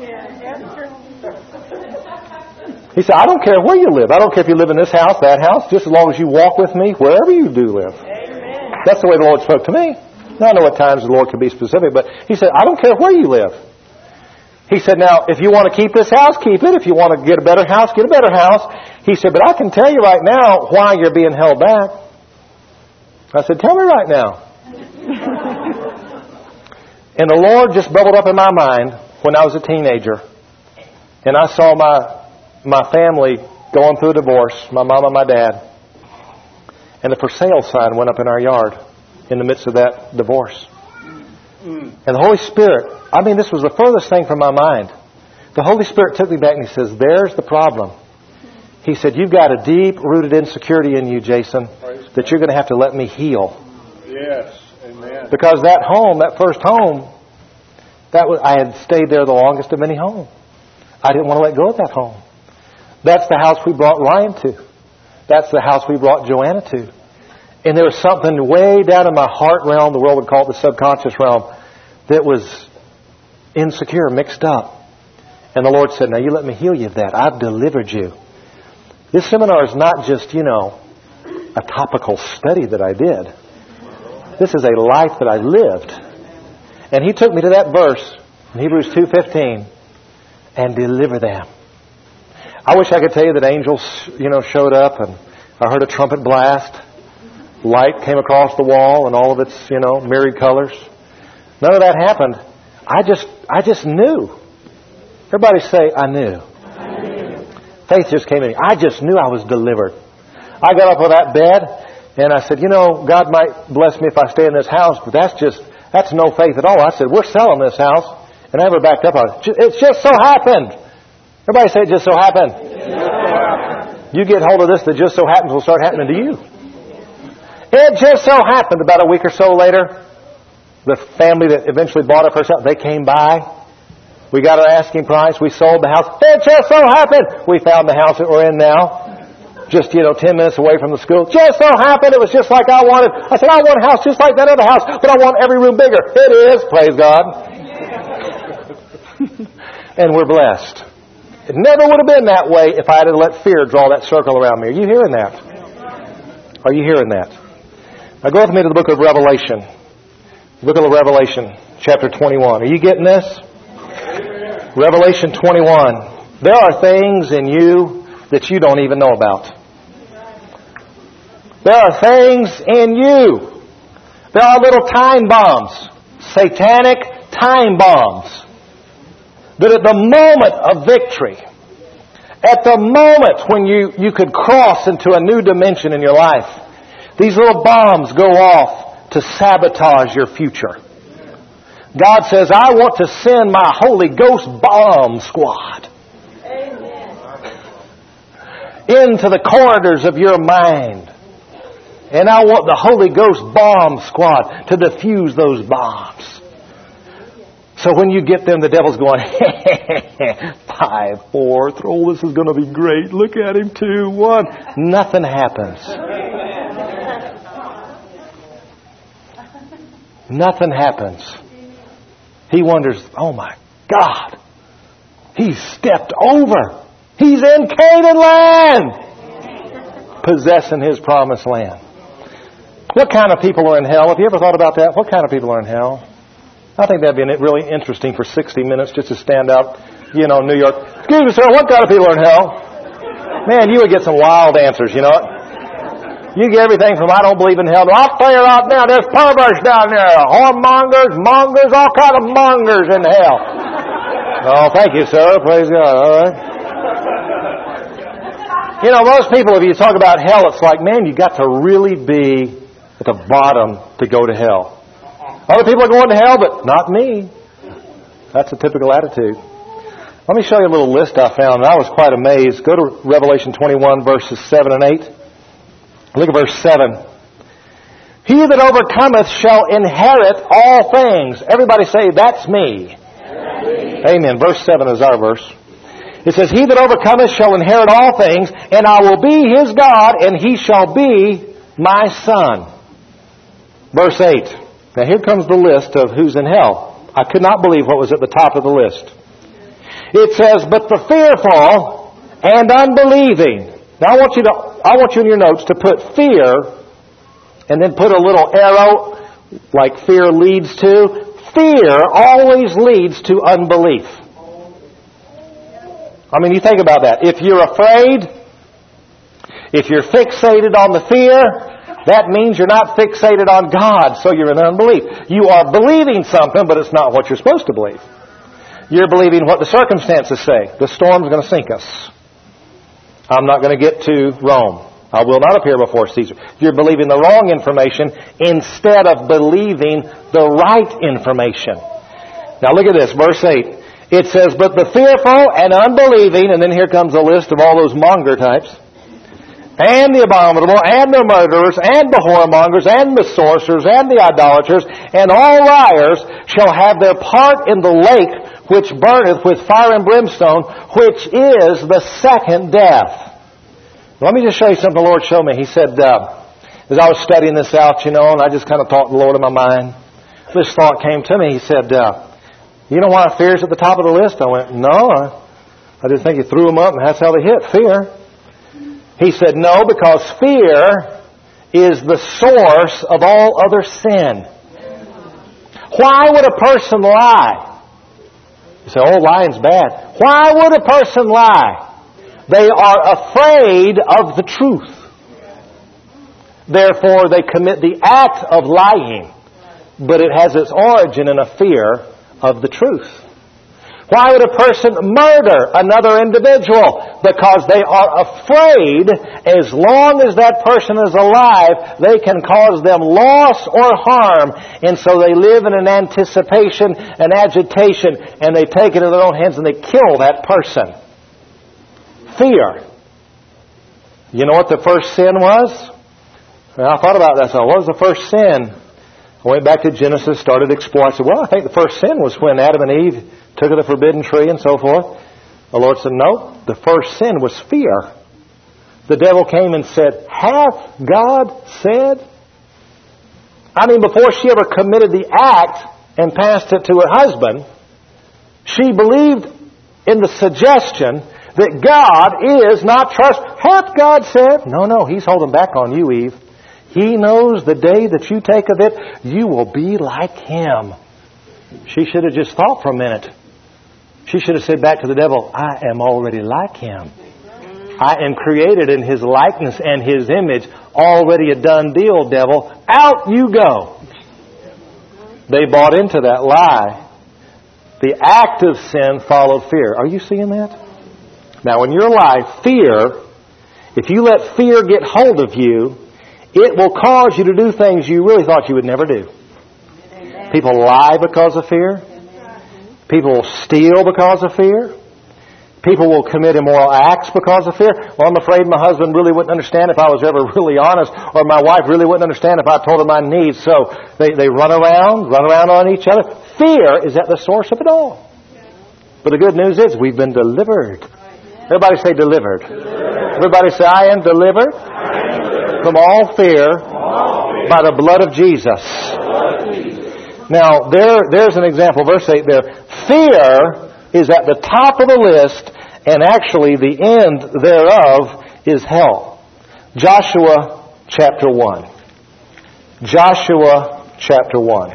He said, I don't care where you live. I don't care if you live in this house, that house, just as long as you walk with me wherever you do live. Amen. That's the way the Lord spoke to me. Now, I know at times the Lord can be specific, but He said, I don't care where you live. He said, now, if you want to keep this house, keep it. If you want to get a better house, get a better house. He said, but I can tell you right now why you're being held back. I said, tell me right now. And the Lord just bubbled up in my mind when I was a teenager. And I saw my my family going through a divorce, my mom and my dad. And the for sale sign went up in our yard in the midst of that divorce. And the Holy Spirit, I mean, this was the furthest thing from my mind. The Holy Spirit took me back and He says, there's the problem. He said, you've got a deep-rooted insecurity in you, Jason, that you're going to have to let me heal. Yes, amen. Because that home, that first home, that was, I had stayed there the longest of any home. I didn't want to let go of that home. That's the house we brought Ryan to. That's the house we brought Joanna to. And there was something way down in my heart realm, the world would call it the subconscious realm, that was insecure, mixed up. And the Lord said, now you let me heal you of that. I've delivered you. This seminar is not just, you know, a topical study that I did. This is a life that I lived. And He took me to that verse in Hebrews two fifteen and deliver them. I wish I could tell you that angels, you know, showed up and I heard a trumpet blast. Light came across the wall and all of its, you know, myriad colors. None of that happened. I just, I just knew. Everybody say, I knew. I knew. Faith just came in. I just knew I was delivered. I got up on that bed And I said, you know, God might bless me if I stay in this house, but that's just, that's no faith at all. I said, we're selling this house. And I ever backed up on it. It just so happened. Everybody say it just so happened. Yeah. You get hold of this, that just so happens will start happening to you. It just so happened about a week or so later, the family that eventually bought it for us, they came by. We got our asking price. We sold the house. It just so happened. We found the house that we're in now. Just, you know, ten minutes away from the school. Just so happened it was just like I wanted. I said, I want a house just like that other house, but I want every room bigger. It is. Praise God. And we're blessed. It never would have been that way if I had let fear draw that circle around me. Are you hearing that? Are you hearing that? Now go with me to the book of Revelation. The book of Revelation, chapter twenty-one. Are you getting this? Revelation twenty-one. There are things in you that you don't even know about. There are things in you. There are little time bombs. Satanic time bombs. That at the moment of victory, at the moment when you, you could cross into a new dimension in your life, these little bombs go off to sabotage your future. God says, I want to send my Holy Ghost bomb squad into the corridors of your mind. And I want the Holy Ghost bomb squad to defuse those bombs. So when you get them, the devil's going, five, four, oh, this is going to be great. Look at him, two, one. Nothing happens. Nothing happens. He wonders, oh my God, he's stepped over. He's in Canaan land, possessing his promised land. What kind of people are in hell? Have you ever thought about that? What kind of people are in hell? I think that'd be really interesting for sixty minutes just to stand out, you know, New York. Excuse me, sir, what kind of people are in hell? Man, you would get some wild answers, you know what? You get everything from I don't believe in hell to I'll tell you right now, there's perverts down there, whoremongers, mongers, all kind of mongers in hell. Oh, thank you, sir. Praise God. All right. You know, most people, if you talk about hell, it's like, man, you got to really be at the bottom to go to hell. Other people are going to hell, but not me. That's a typical attitude. Let me show you a little list I found, and I was quite amazed. Go to Revelation twenty-one, verses seven and eight. Look at verse seven. He that overcometh shall inherit all things. Everybody say, that's me. Amen. Amen. Verse seven is our verse. It says, he that overcometh shall inherit all things, and I will be his God, and he shall be my son. Verse eight. Now here comes the list of who's in hell. I could not believe what was at the top of the list. It says, but the fearful and unbelieving. Now I want you to, I want you in your notes to put fear and then put a little arrow like fear leads to. Fear always leads to unbelief. I mean, you think about that. If you're afraid, if you're fixated on the fear, that means you're not fixated on God, so you're in unbelief. You are believing something, but it's not what you're supposed to believe. You're believing what the circumstances say. The storm's going to sink us. I'm not going to get to Rome. I will not appear before Caesar. You're believing the wrong information instead of believing the right information. Now look at this, verse eight. It says, but the fearful and unbelieving, and then here comes a list of all those monger types, and the abominable, and the murderers, and the whoremongers, and the sorcerers, and the idolaters, and all liars shall have their part in the lake which burneth with fire and brimstone, which is the second death. Let me just show you something the Lord showed me. He said, uh, as I was studying this out, you know, and I just kind of thought the Lord in my mind, this thought came to me. He said, uh, you know why fear's at the top of the list? I went, no, I, I just think you threw them up and that's how they hit, fear. He said, no, because fear is the source of all other sin. Why would a person lie? You say, oh, lying's bad. Why would a person lie? They are afraid of the truth. Therefore, they commit the act of lying. But it has its origin in a fear of the truth. Why would a person murder another individual? Because they are afraid as long as that person is alive, they can cause them loss or harm. And so they live in an anticipation, an agitation, and they take it in their own hands and they kill that person. Fear. You know what the first sin was? Well, I thought about that. So what was the first sin? I went back to Genesis, started exploring. I said, well, I think the first sin was when Adam and Eve took of the forbidden tree and so forth. The Lord said, no, the first sin was fear. The devil came and said, hath God said? I mean, before she ever committed the act and passed it to her husband, she believed in the suggestion that God is not trust. Hath God said? No, no, He's holding back on you, Eve. He knows the day that you take of it, you will be like Him. She should have just thought for a minute. She should have said back to the devil, I am already like Him. I am created in His likeness and His image. Already a done deal, devil. Out you go. They bought into that lie. The act of sin followed fear. Are you seeing that? Now in your life, fear, if you let fear get hold of you, it will cause you to do things you really thought you would never do. Amen. People lie because of fear. People will steal because of fear. People will commit immoral acts because of fear. Well, I'm afraid my husband really wouldn't understand if I was ever really honest, or my wife really wouldn't understand if I told her my needs. So they, they run around, run around on each other. Fear is at the source of it all. But the good news is we've been delivered. Everybody say delivered. delivered. Everybody say, I am delivered, I am delivered. From all fear, all fear by the blood of Jesus. Blood of Jesus. Now, there, there's an example. Verse eight there. Fear is at the top of the list, and actually the end thereof is hell. Joshua chapter one. Joshua chapter one.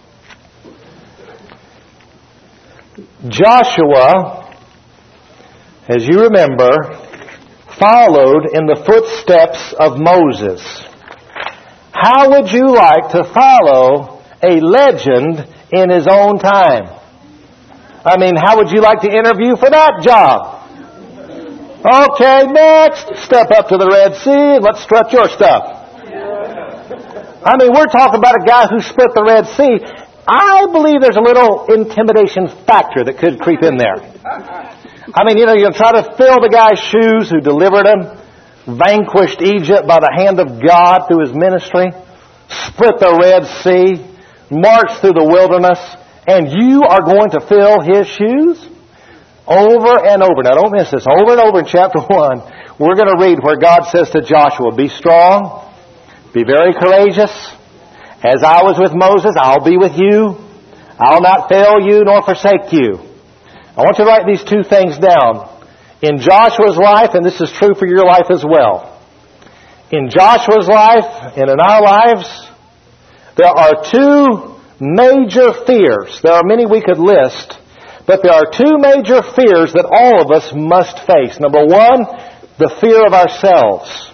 Joshua, as you remember, followed in the footsteps of Moses. How would you like to follow a legend in his own time? I mean, how would you like to interview for that job? Okay, next, step up to the Red Sea and let's strut your stuff. I mean, we're talking about a guy who split the Red Sea. I believe there's a little intimidation factor that could creep in there. I mean, you know, you'll try to fill the guy's shoes who delivered him, vanquished Egypt by the hand of God through his ministry, split the Red Sea, marched through the wilderness, and you are going to fill his shoes? Over and over. Now don't miss this. Over and over in chapter one, we're going to read where God says to Joshua, be strong, be very courageous. As I was with Moses, I'll be with you. I'll not fail you nor forsake you. I want you to write these two things down. In Joshua's life, and this is true for your life as well. In Joshua's life and in our lives, there are two major fears. There are many we could list, but there are two major fears that all of us must face. Number one, the fear of ourselves.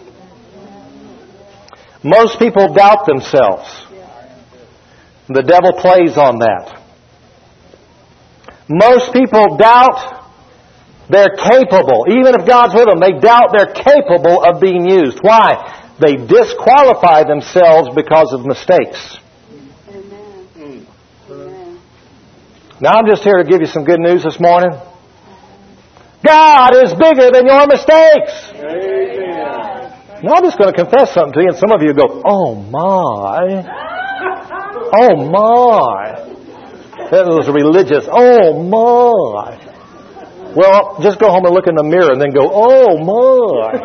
Most people doubt themselves. The devil plays on that. Most people doubt they're capable. Even if God's with them, they doubt they're capable of being used. Why? They disqualify themselves because of mistakes. Amen. Amen. Now I'm just here to give you some good news this morning. God is bigger than your mistakes. Amen. Now I'm just going to confess something to you, and some of you go, oh my. Oh my. That was religious. Oh my. Well, just go home and look in the mirror and then go, oh my.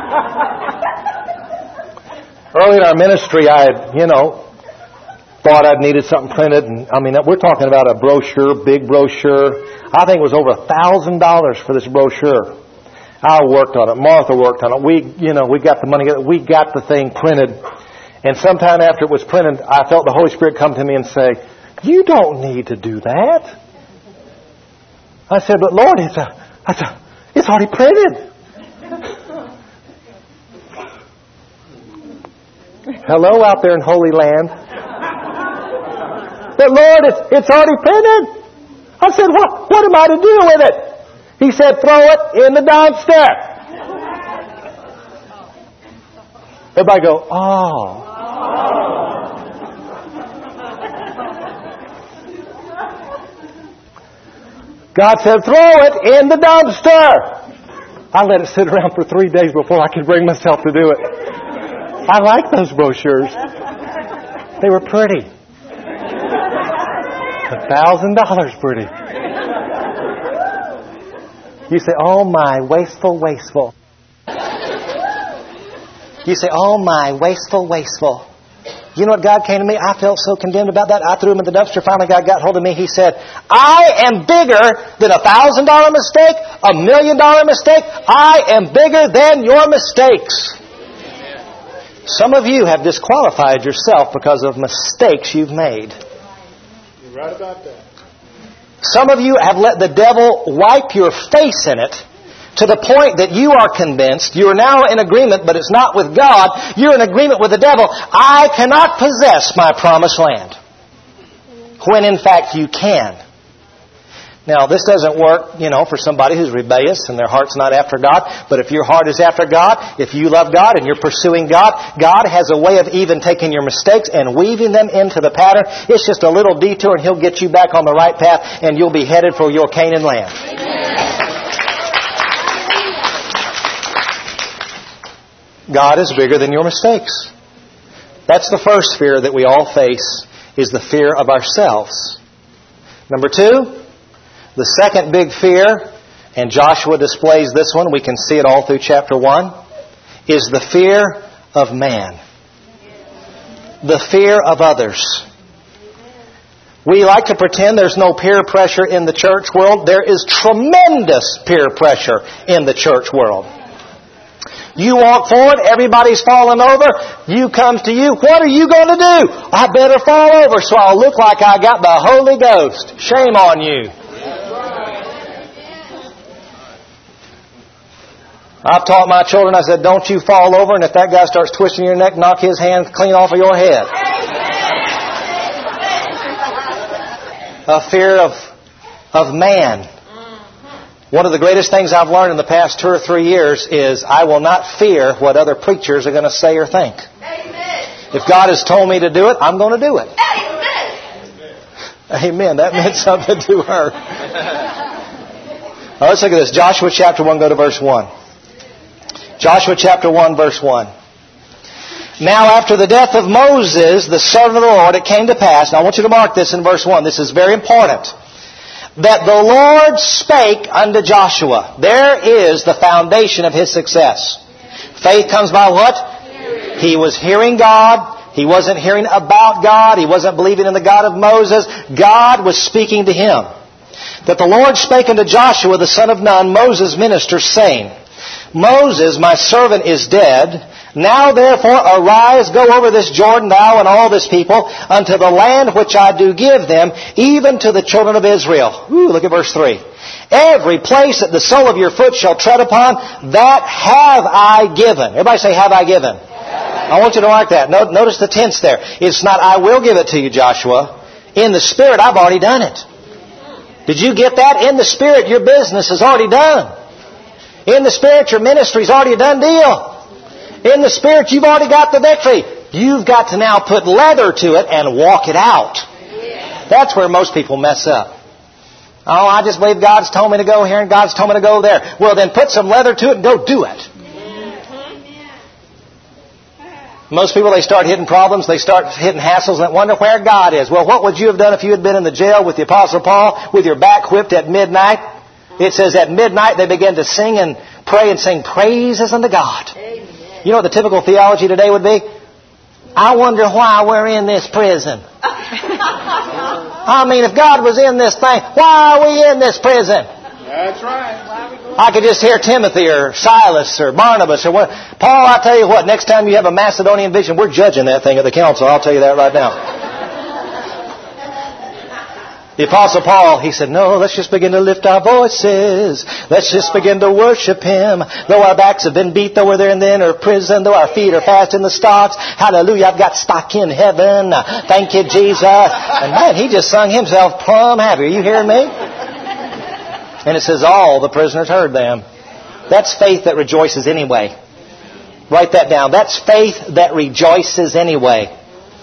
Early in our ministry, I had, you know, thought I'd needed something printed. And I mean, we're talking about a brochure, big brochure. I think it was over a thousand dollars for this brochure. I worked on it. Martha worked on it. We, you know, we got the money. We got the thing printed. And sometime after it was printed, I felt the Holy Spirit come to me and say, you don't need to do that. I said, but Lord, it's a, it's, a, it's already printed. Hello out there in Holy Land. But Lord, it's, it's already printed. I said, what, what am I to do with it? He said, throw it in the dumpster. Everybody go, oh. God said, throw it in the dumpster. I let it sit around for three days before I could bring myself to do it. I like those brochures. They were pretty. A thousand dollars pretty. You say, oh my, wasteful, wasteful. You say, oh my, wasteful, wasteful. You know what God came to me? I felt so condemned about that. I threw him in the dumpster. Finally, God got hold of me. He said, I am bigger than a thousand dollar mistake, a million dollar mistake. I am bigger than your mistakes. Some of you have disqualified yourself because of mistakes you've made. You're right about that. Some of you have let the devil wipe your face in it, to the point that you are convinced, you are now in agreement, but it's not with God, you're in agreement with the devil. I cannot possess my promised land. When in fact you can. Now this doesn't work, you know, for somebody who's rebellious and their heart's not after God. But if your heart is after God, if you love God and you're pursuing God, God has a way of even taking your mistakes and weaving them into the pattern. It's just a little detour and He'll get you back on the right path and you'll be headed for your Canaan land. Amen. God is bigger than your mistakes. That's the first fear that we all face, is the fear of ourselves. Number two, the second big fear, and Joshua displays this one, we can see it all through chapter one, is the fear of man. The fear of others. We like to pretend there's no peer pressure in the church world. There is tremendous peer pressure in the church world. You walk forward, everybody's falling over, you comes to you, what are you going to do? I better fall over so I'll look like I got the Holy Ghost. Shame on you. I've taught my children, I said, don't you fall over, and if that guy starts twisting your neck, knock his hand clean off of your head. A fear of, of man. One of the greatest things I've learned in the past two or three years is I will not fear what other preachers are going to say or think. Amen. If God has told me to do it, I'm going to do it. Amen. Amen. That meant something to her. Now let's look at this. Joshua chapter one, go to verse one. Joshua chapter one, verse one. Now after the death of Moses, the servant of the Lord, it came to pass. Now I want you to mark this in verse one. This is very important. That the Lord spake unto Joshua. There is the foundation of his success. Faith comes by what? Hearing. He was hearing God. He wasn't hearing about God. He wasn't believing in the God of Moses. God was speaking to him. That the Lord spake unto Joshua, the son of Nun, Moses' minister, saying, Moses, my servant, is dead. Now therefore arise, go over this Jordan, thou and all this people, unto the land which I do give them, even to the children of Israel. Ooh, look at verse three. Every place that the sole of your foot shall tread upon, that have I given. Everybody say, have I given? I want you to mark that. Notice the tense there. It's not, I will give it to you, Joshua. In the Spirit, I've already done it. Did you get that? In the Spirit, your business is already done. In the Spirit, your ministry is already a done deal. In the Spirit, you've already got the victory. You've got to now put leather to it and walk it out. That's where most people mess up. Oh, I just believe God's told me to go here and God's told me to go there. Well, then put some leather to it and go do it. Most people, they start hitting problems, they start hitting hassles and wonder where God is. Well, what would you have done if you had been in the jail with the Apostle Paul with your back whipped at midnight? It says at midnight they began to sing and pray and sing praises unto God. You know what the typical theology today would be? I wonder why we're in this prison. I mean, if God was in this thing, why are we in this prison? That's right. I could just hear Timothy or Silas or Barnabas or what. Paul, I tell you what, next time you have a Macedonian vision, we're judging that thing at the council. I'll tell you that right now. The Apostle Paul, he said, no, let's just begin to lift our voices. Let's just begin to worship Him. Though our backs have been beat, though we're there and then, or prison, though our feet are fast in the stocks. Hallelujah, I've got stock in heaven. Thank you, Jesus. And man, he just sung himself plumb happy. Are you hearing me? And it says all the prisoners heard them. That's faith that rejoices anyway. Write that down. That's faith that rejoices anyway.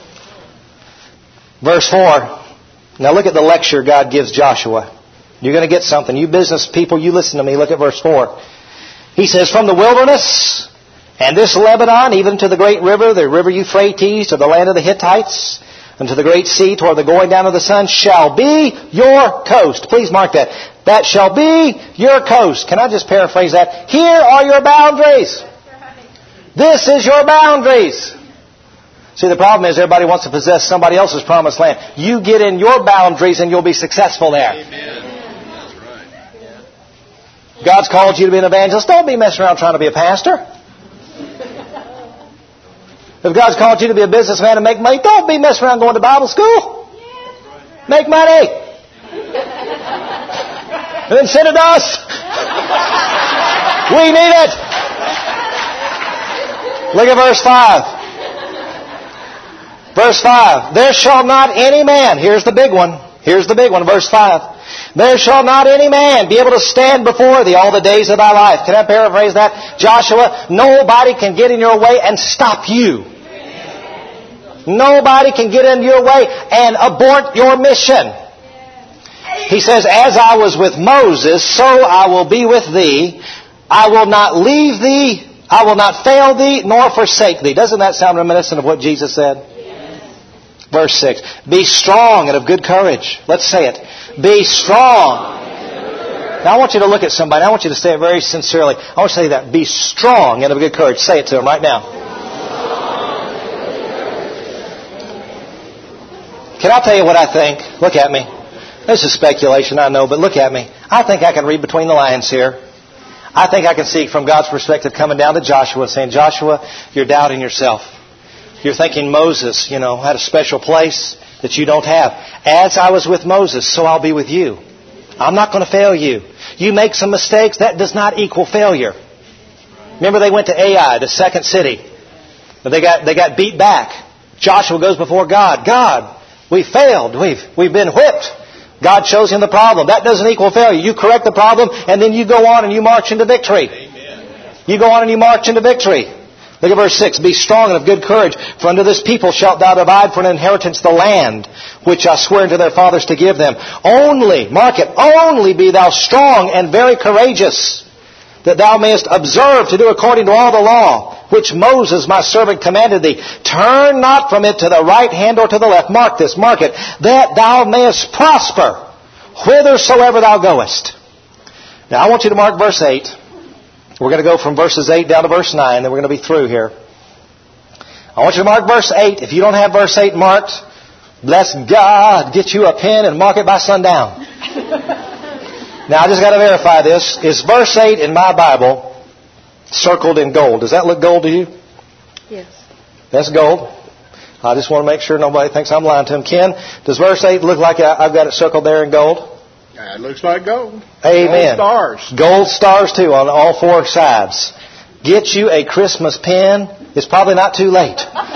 Verse four. Now look at the lecture God gives Joshua. You're going to get something. You business people, you listen to me. Look at verse four. He says, from the wilderness and this Lebanon, even to the great river, the river Euphrates, to the land of the Hittites, and to the great sea, toward the going down of the sun, shall be your coast. Please mark that. That shall be your coast. Can I just paraphrase that? Here are your boundaries. This is your boundaries. See, the problem is everybody wants to possess somebody else's promised land. You get in your boundaries and you'll be successful there. Amen. That's right. God's called you to be an evangelist. Don't be messing around trying to be a pastor. If God's called you to be a businessman and make money, don't be messing around going to Bible school. Make money. And then send it to us. We need it. Look at verse five. Verse five. There shall not any man, here's the big one, here's the big one, verse five. There shall not any man be able to stand before thee all the days of thy life. Can I paraphrase that? Joshua, nobody can get in your way and stop you. Nobody can get in your way and abort your mission. He says, as I was with Moses, so I will be with thee. I will not leave thee. I will not fail thee, nor forsake thee. Doesn't that sound reminiscent of what Jesus said? Yes. Verse six. Be strong and of good courage. Let's say it. Be strong. Now I want you to look at somebody. I want you to say it very sincerely. I want you to say that. Be strong and of good courage. Say it to them right now. Can I tell you what I think? Look at me. This is speculation, I know, but look at me. I think I can read between the lines here. I think I can see from God's perspective coming down to Joshua saying, Joshua, you're doubting yourself. You're thinking Moses, you know, had a special place that you don't have. As I was with Moses, so I'll be with you. I'm not going to fail you. You make some mistakes, that does not equal failure. Remember they went to Ai, the second city. But they got, they got beat back. Joshua goes before God. God, we failed. We've, we've been whipped. God shows him the problem. That doesn't equal failure. You correct the problem, and then you go on and you march into victory. Amen. You go on and you march into victory. Look at verse six. Be strong and of good courage, for unto this people shalt thou divide for an inheritance the land, which I swear unto their fathers to give them. Only, mark it, only be thou strong and very courageous, that thou mayest observe to do according to all the law, which Moses my servant commanded thee. Turn not from it to the right hand or to the left. Mark this, mark it. That thou mayest prosper whithersoever thou goest. Now I want you to mark verse eight. We're going to go from verses eight down to verse nine, then we're going to be through here. I want you to mark verse eight. If you don't have verse eight marked, bless God, get you a pen and mark it by sundown. Now I just got to verify this. Is verse eight in my Bible circled in gold? Does that look gold to you? Yes. That's gold. I just want to make sure nobody thinks I'm lying to them. Ken, does verse eight look like I've got it circled there in gold? It looks like gold. Amen. Gold stars. Gold stars too on all four sides. Get you a Christmas pen. It's probably not too late.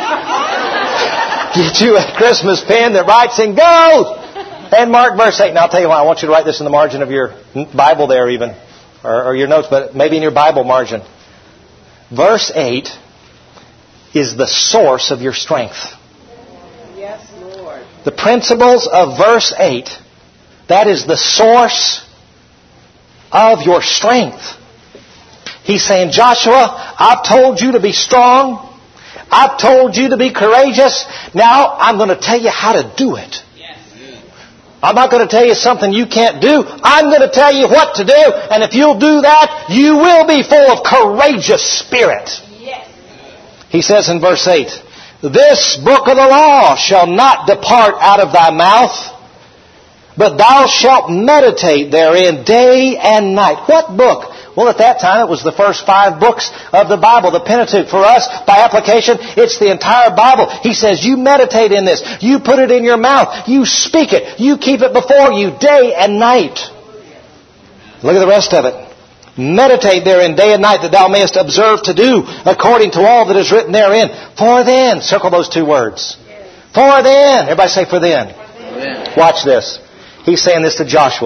Get you a Christmas pen that writes in gold. And mark verse eight. Now I'll tell you why. I want you to write this in the margin of your Bible there even. Or, or your notes, but maybe in your Bible margin. Verse eight is the source of your strength. Yes, Lord. The principles of verse eight, that is the source of your strength. He's saying, Joshua, I've told you to be strong. I've told you to be courageous. Now I'm going to tell you how to do it. I'm not going to tell you something you can't do. I'm going to tell you what to do. And if you'll do that, you will be full of courageous spirit. Yes. He says in verse eight, this book of the law shall not depart out of thy mouth, but thou shalt meditate therein day and night. What book? Well, at that time, it was the first five books of the Bible, the Pentateuch. For us, by application, it's the entire Bible. He says, you meditate in this. You put it in your mouth. You speak it. You keep it before you day and night. Look at the rest of it. Meditate therein day and night, that thou mayest observe to do according to all that is written therein. For then, circle those two words. For then. Everybody say for then. For then. Watch this. He's saying this to Joshua.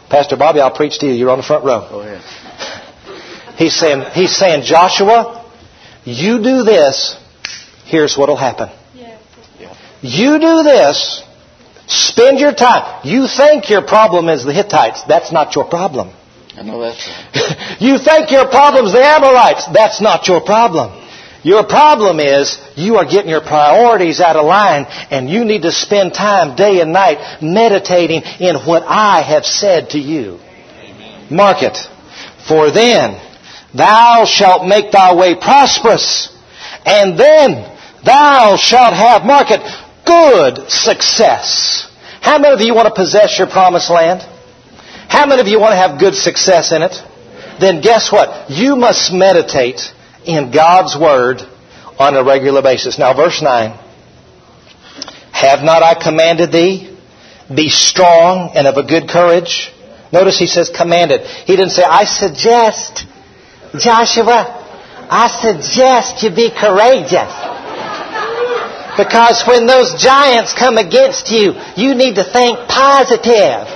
Pastor Bobby, I'll preach to you. You're on the front row. Go ahead. He's saying, he's saying, Joshua, you do this, here's what will happen. You do this, spend your time. You think your problem is the Hittites. That's not your problem. I know that's right. You think your problem's the Amorites. That's not your problem. Your problem is you are getting your priorities out of line, and you need to spend time day and night meditating in what I have said to you. Mark it. For then thou shalt make thy way prosperous, and then thou shalt have, mark it, good success. How many of you want to possess your promised land? How many of you want to have good success in it? Then guess what? You must meditate in God's Word on a regular basis. Now, verse nine. Have not I commanded thee? Be strong and of a good courage. Notice he says commanded. He didn't say, I suggest, Joshua, I suggest you be courageous. Because when those giants come against you, you need to think positive.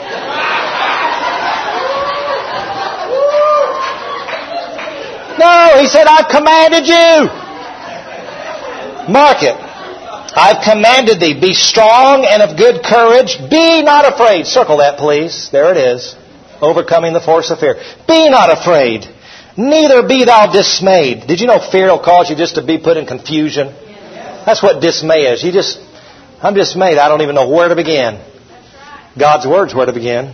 No, he said, I've commanded you. Mark it. I've commanded thee, be strong and of good courage. Be not afraid. Circle that, please. There it is. Overcoming the force of fear. Be not afraid. Neither be thou dismayed. Did you know fear will cause you just to be put in confusion? That's what dismay is. You just, I'm dismayed. I don't even know where to begin. God's Word's where to begin.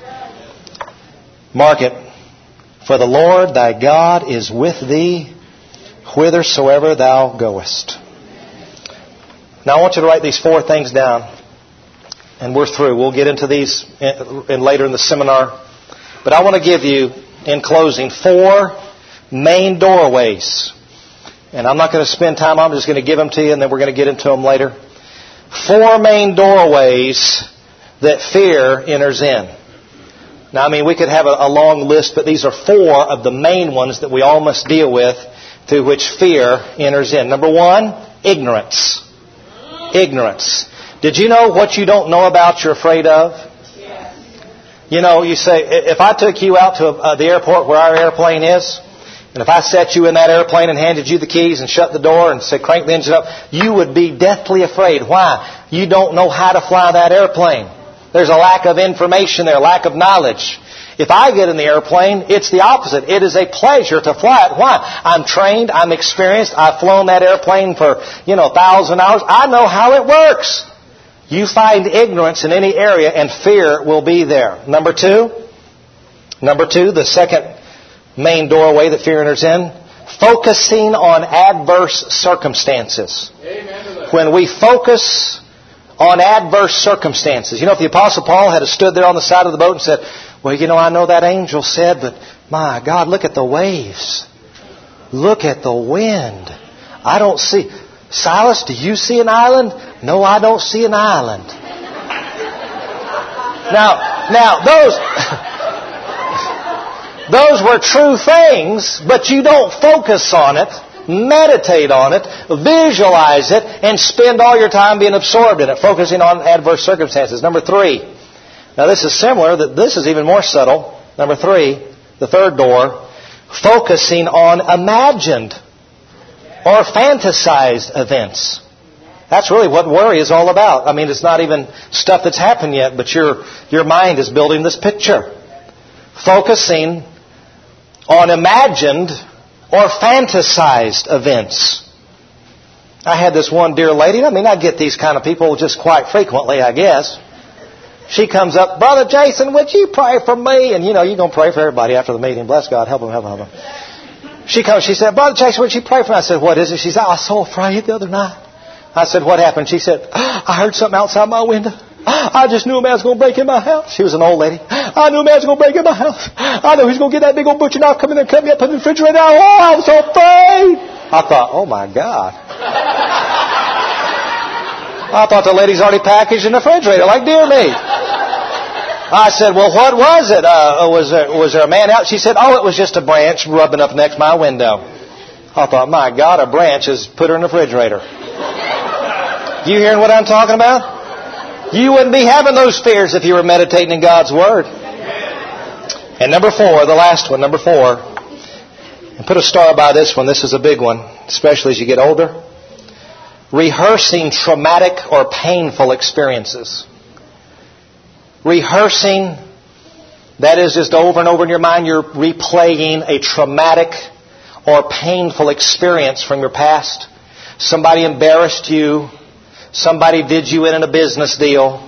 Mark it. For the Lord thy God is with thee whithersoever thou goest. Now I want you to write these four things down. And we're through. We'll get into these in, in later in the seminar. But I want to give you, in closing, four main doorways. And I'm not going to spend time on them. I'm just going to give them to you, and then we're going to get into them later. Four main doorways that fear enters in. Now, I mean, we could have a, a long list, but these are four of the main ones that we all must deal with through which fear enters in. Number one, ignorance. Ignorance. Did you know what you don't know about you're afraid of? Yes. You know, you say, if I took you out to uh, the airport where our airplane is, and if I set you in that airplane and handed you the keys and shut the door and said, crank the engine up, you would be deathly afraid. Why? You don't know how to fly that airplane. There's a lack of information there, lack of knowledge. If I get in the airplane, it's the opposite. It is a pleasure to fly it. Why? I'm trained, I'm experienced, I've flown that airplane for, you know, a thousand hours. I know how it works. You find ignorance in any area and fear will be there. Number two, number two, the second main doorway that fear enters in, focusing on adverse circumstances. Amen. When we focus on adverse circumstances. You know, if the Apostle Paul had stood there on the side of the boat and said, well, you know, I know that angel said, but my God, look at the waves. Look at the wind. I don't see... Silas, do you see an island? No, I don't see an island. Now, now, those... Those were true things, but you don't focus on it, meditate on it, visualize it, and spend all your time being absorbed in it, focusing on adverse circumstances. Number three. Now this is similar, that this is even more subtle. Number three, the third door, focusing on imagined or fantasized events. That's really what worry is all about. I mean, it's not even stuff that's happened yet, but your your mind is building this picture. Focusing on imagined or fantasized events. I had this one dear lady. I mean, I get these kind of people just quite frequently, I guess. She comes up, Brother Jason, would you pray for me? And, you know, you're going to pray for everybody after the meeting. Bless God. Help them, help them, help them. She comes, she said, Brother Jason, would you pray for me? I said, what is it? She said, I was so afraid the other night. I said, what happened? She said, I heard something outside my window. I just knew a man was going to break in my house. She was an old lady. I knew a man was going to break in my house. I knew he was going to get that big old butcher knife, come in there and cut me up, put in the refrigerator. Oh, I was so afraid. I thought, oh my God. I thought the lady's already packaged in the refrigerator like deer meat. I said, well, what was it? Uh, was there, was there a man out? She said, oh, it was just a branch rubbing up next my window. I thought, my God, a branch has put her in the refrigerator. You hearing what I'm talking about? You wouldn't be having those fears if you were meditating in God's Word. And number four, the last one, number four, and put a star by this one. This is a big one, especially as you get older. Rehearsing traumatic or painful experiences. Rehearsing, that is just over and over in your mind, you're replaying a traumatic or painful experience from your past. Somebody embarrassed you. Somebody did you in a business deal.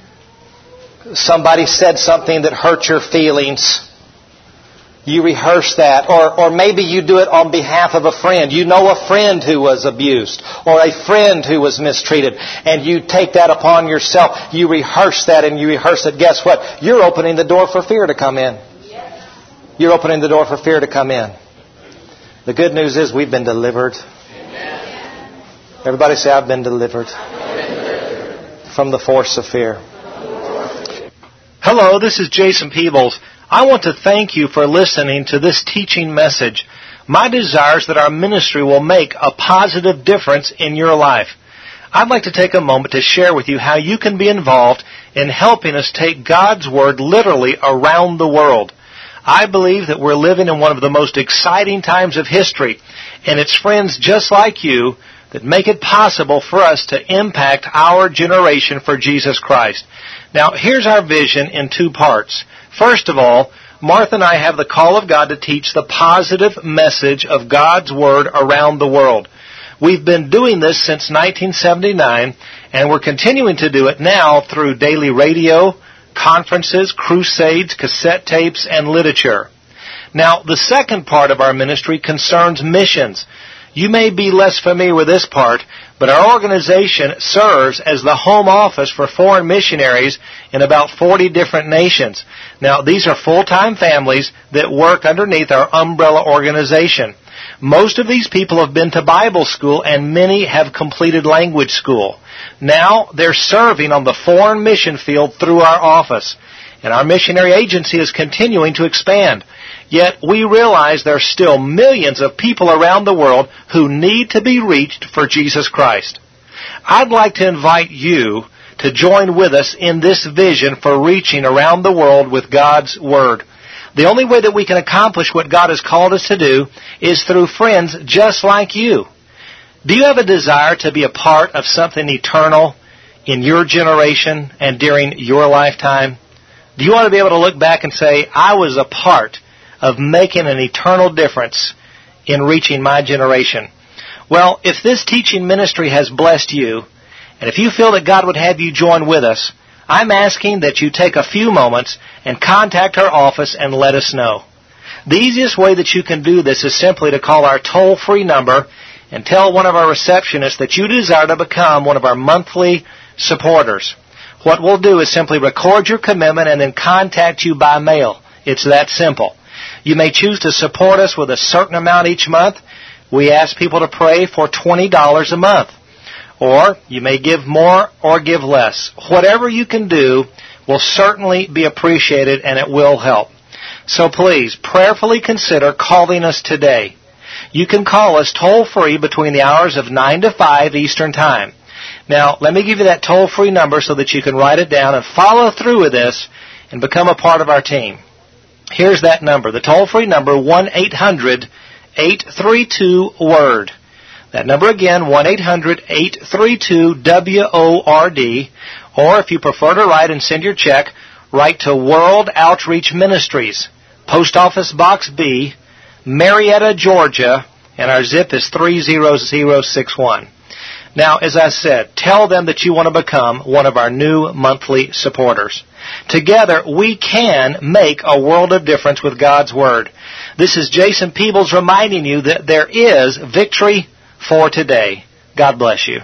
Somebody said something that hurt your feelings. You rehearse that. Or, or maybe you do it on behalf of a friend. You know a friend who was abused or a friend who was mistreated, and you take that upon yourself. You rehearse that and you rehearse it. Guess what? You're opening the door for fear to come in. You're opening the door for fear to come in. The good news is we've been delivered. Everybody say, I've been delivered from the force of fear. Hello, this is Jason Peebles. I want to thank you for listening to this teaching message. My desire is that our ministry will make a positive difference in your life. I'd like to take a moment to share with you how you can be involved in helping us take God's Word literally around the world. I believe that we're living in one of the most exciting times of history, and it's friends just like you that make it possible for us to impact our generation for Jesus Christ. Now, here's our vision in two parts. First of all, Martha and I have the call of God to teach the positive message of God's Word around the world. We've been doing this since nineteen seventy-nine, and we're continuing to do it now through daily radio, conferences, crusades, cassette tapes, and literature. Now, the second part of our ministry concerns missions. You may be less familiar with this part, but our organization serves as the home office for foreign missionaries in about forty different nations. Now, these are full-time families that work underneath our umbrella organization. Most of these people have been to Bible school, and many have completed language school. Now, they're serving on the foreign mission field through our office, and our missionary agency is continuing to expand. Yet we realize there are still millions of people around the world who need to be reached for Jesus Christ. I'd like to invite you to join with us in this vision for reaching around the world with God's Word. The only way that we can accomplish what God has called us to do is through friends just like you. Do you have a desire to be a part of something eternal in your generation and during your lifetime? Do you want to be able to look back and say, I was a part of making an eternal difference in reaching my generation? Well, if this teaching ministry has blessed you, and if you feel that God would have you join with us, I'm asking that you take a few moments and contact our office and let us know. The easiest way that you can do this is simply to call our toll-free number and tell one of our receptionists that you desire to become one of our monthly supporters. What we'll do is simply record your commitment and then contact you by mail. It's that simple. You may choose to support us with a certain amount each month. We ask people to pray for twenty dollars a month. Or you may give more or give less. Whatever you can do will certainly be appreciated, and it will help. So please, prayerfully consider calling us today. You can call us toll-free between the hours of nine to five Eastern Time. Now, let me give you that toll-free number so that you can write it down and follow through with this and become a part of our team. Here's that number, the toll-free number, one eight hundred eight three two WORD. That number again, one eight hundred eight three two W O R D. Or if you prefer to write and send your check, write to World Outreach Ministries, Post Office Box B, Marietta, Georgia, and our zip is three zero zero six one. Now, as I said, tell them that you want to become one of our new monthly supporters. Together, we can make a world of difference with God's Word. This is Jason Peebles reminding you that there is victory for today. God bless you.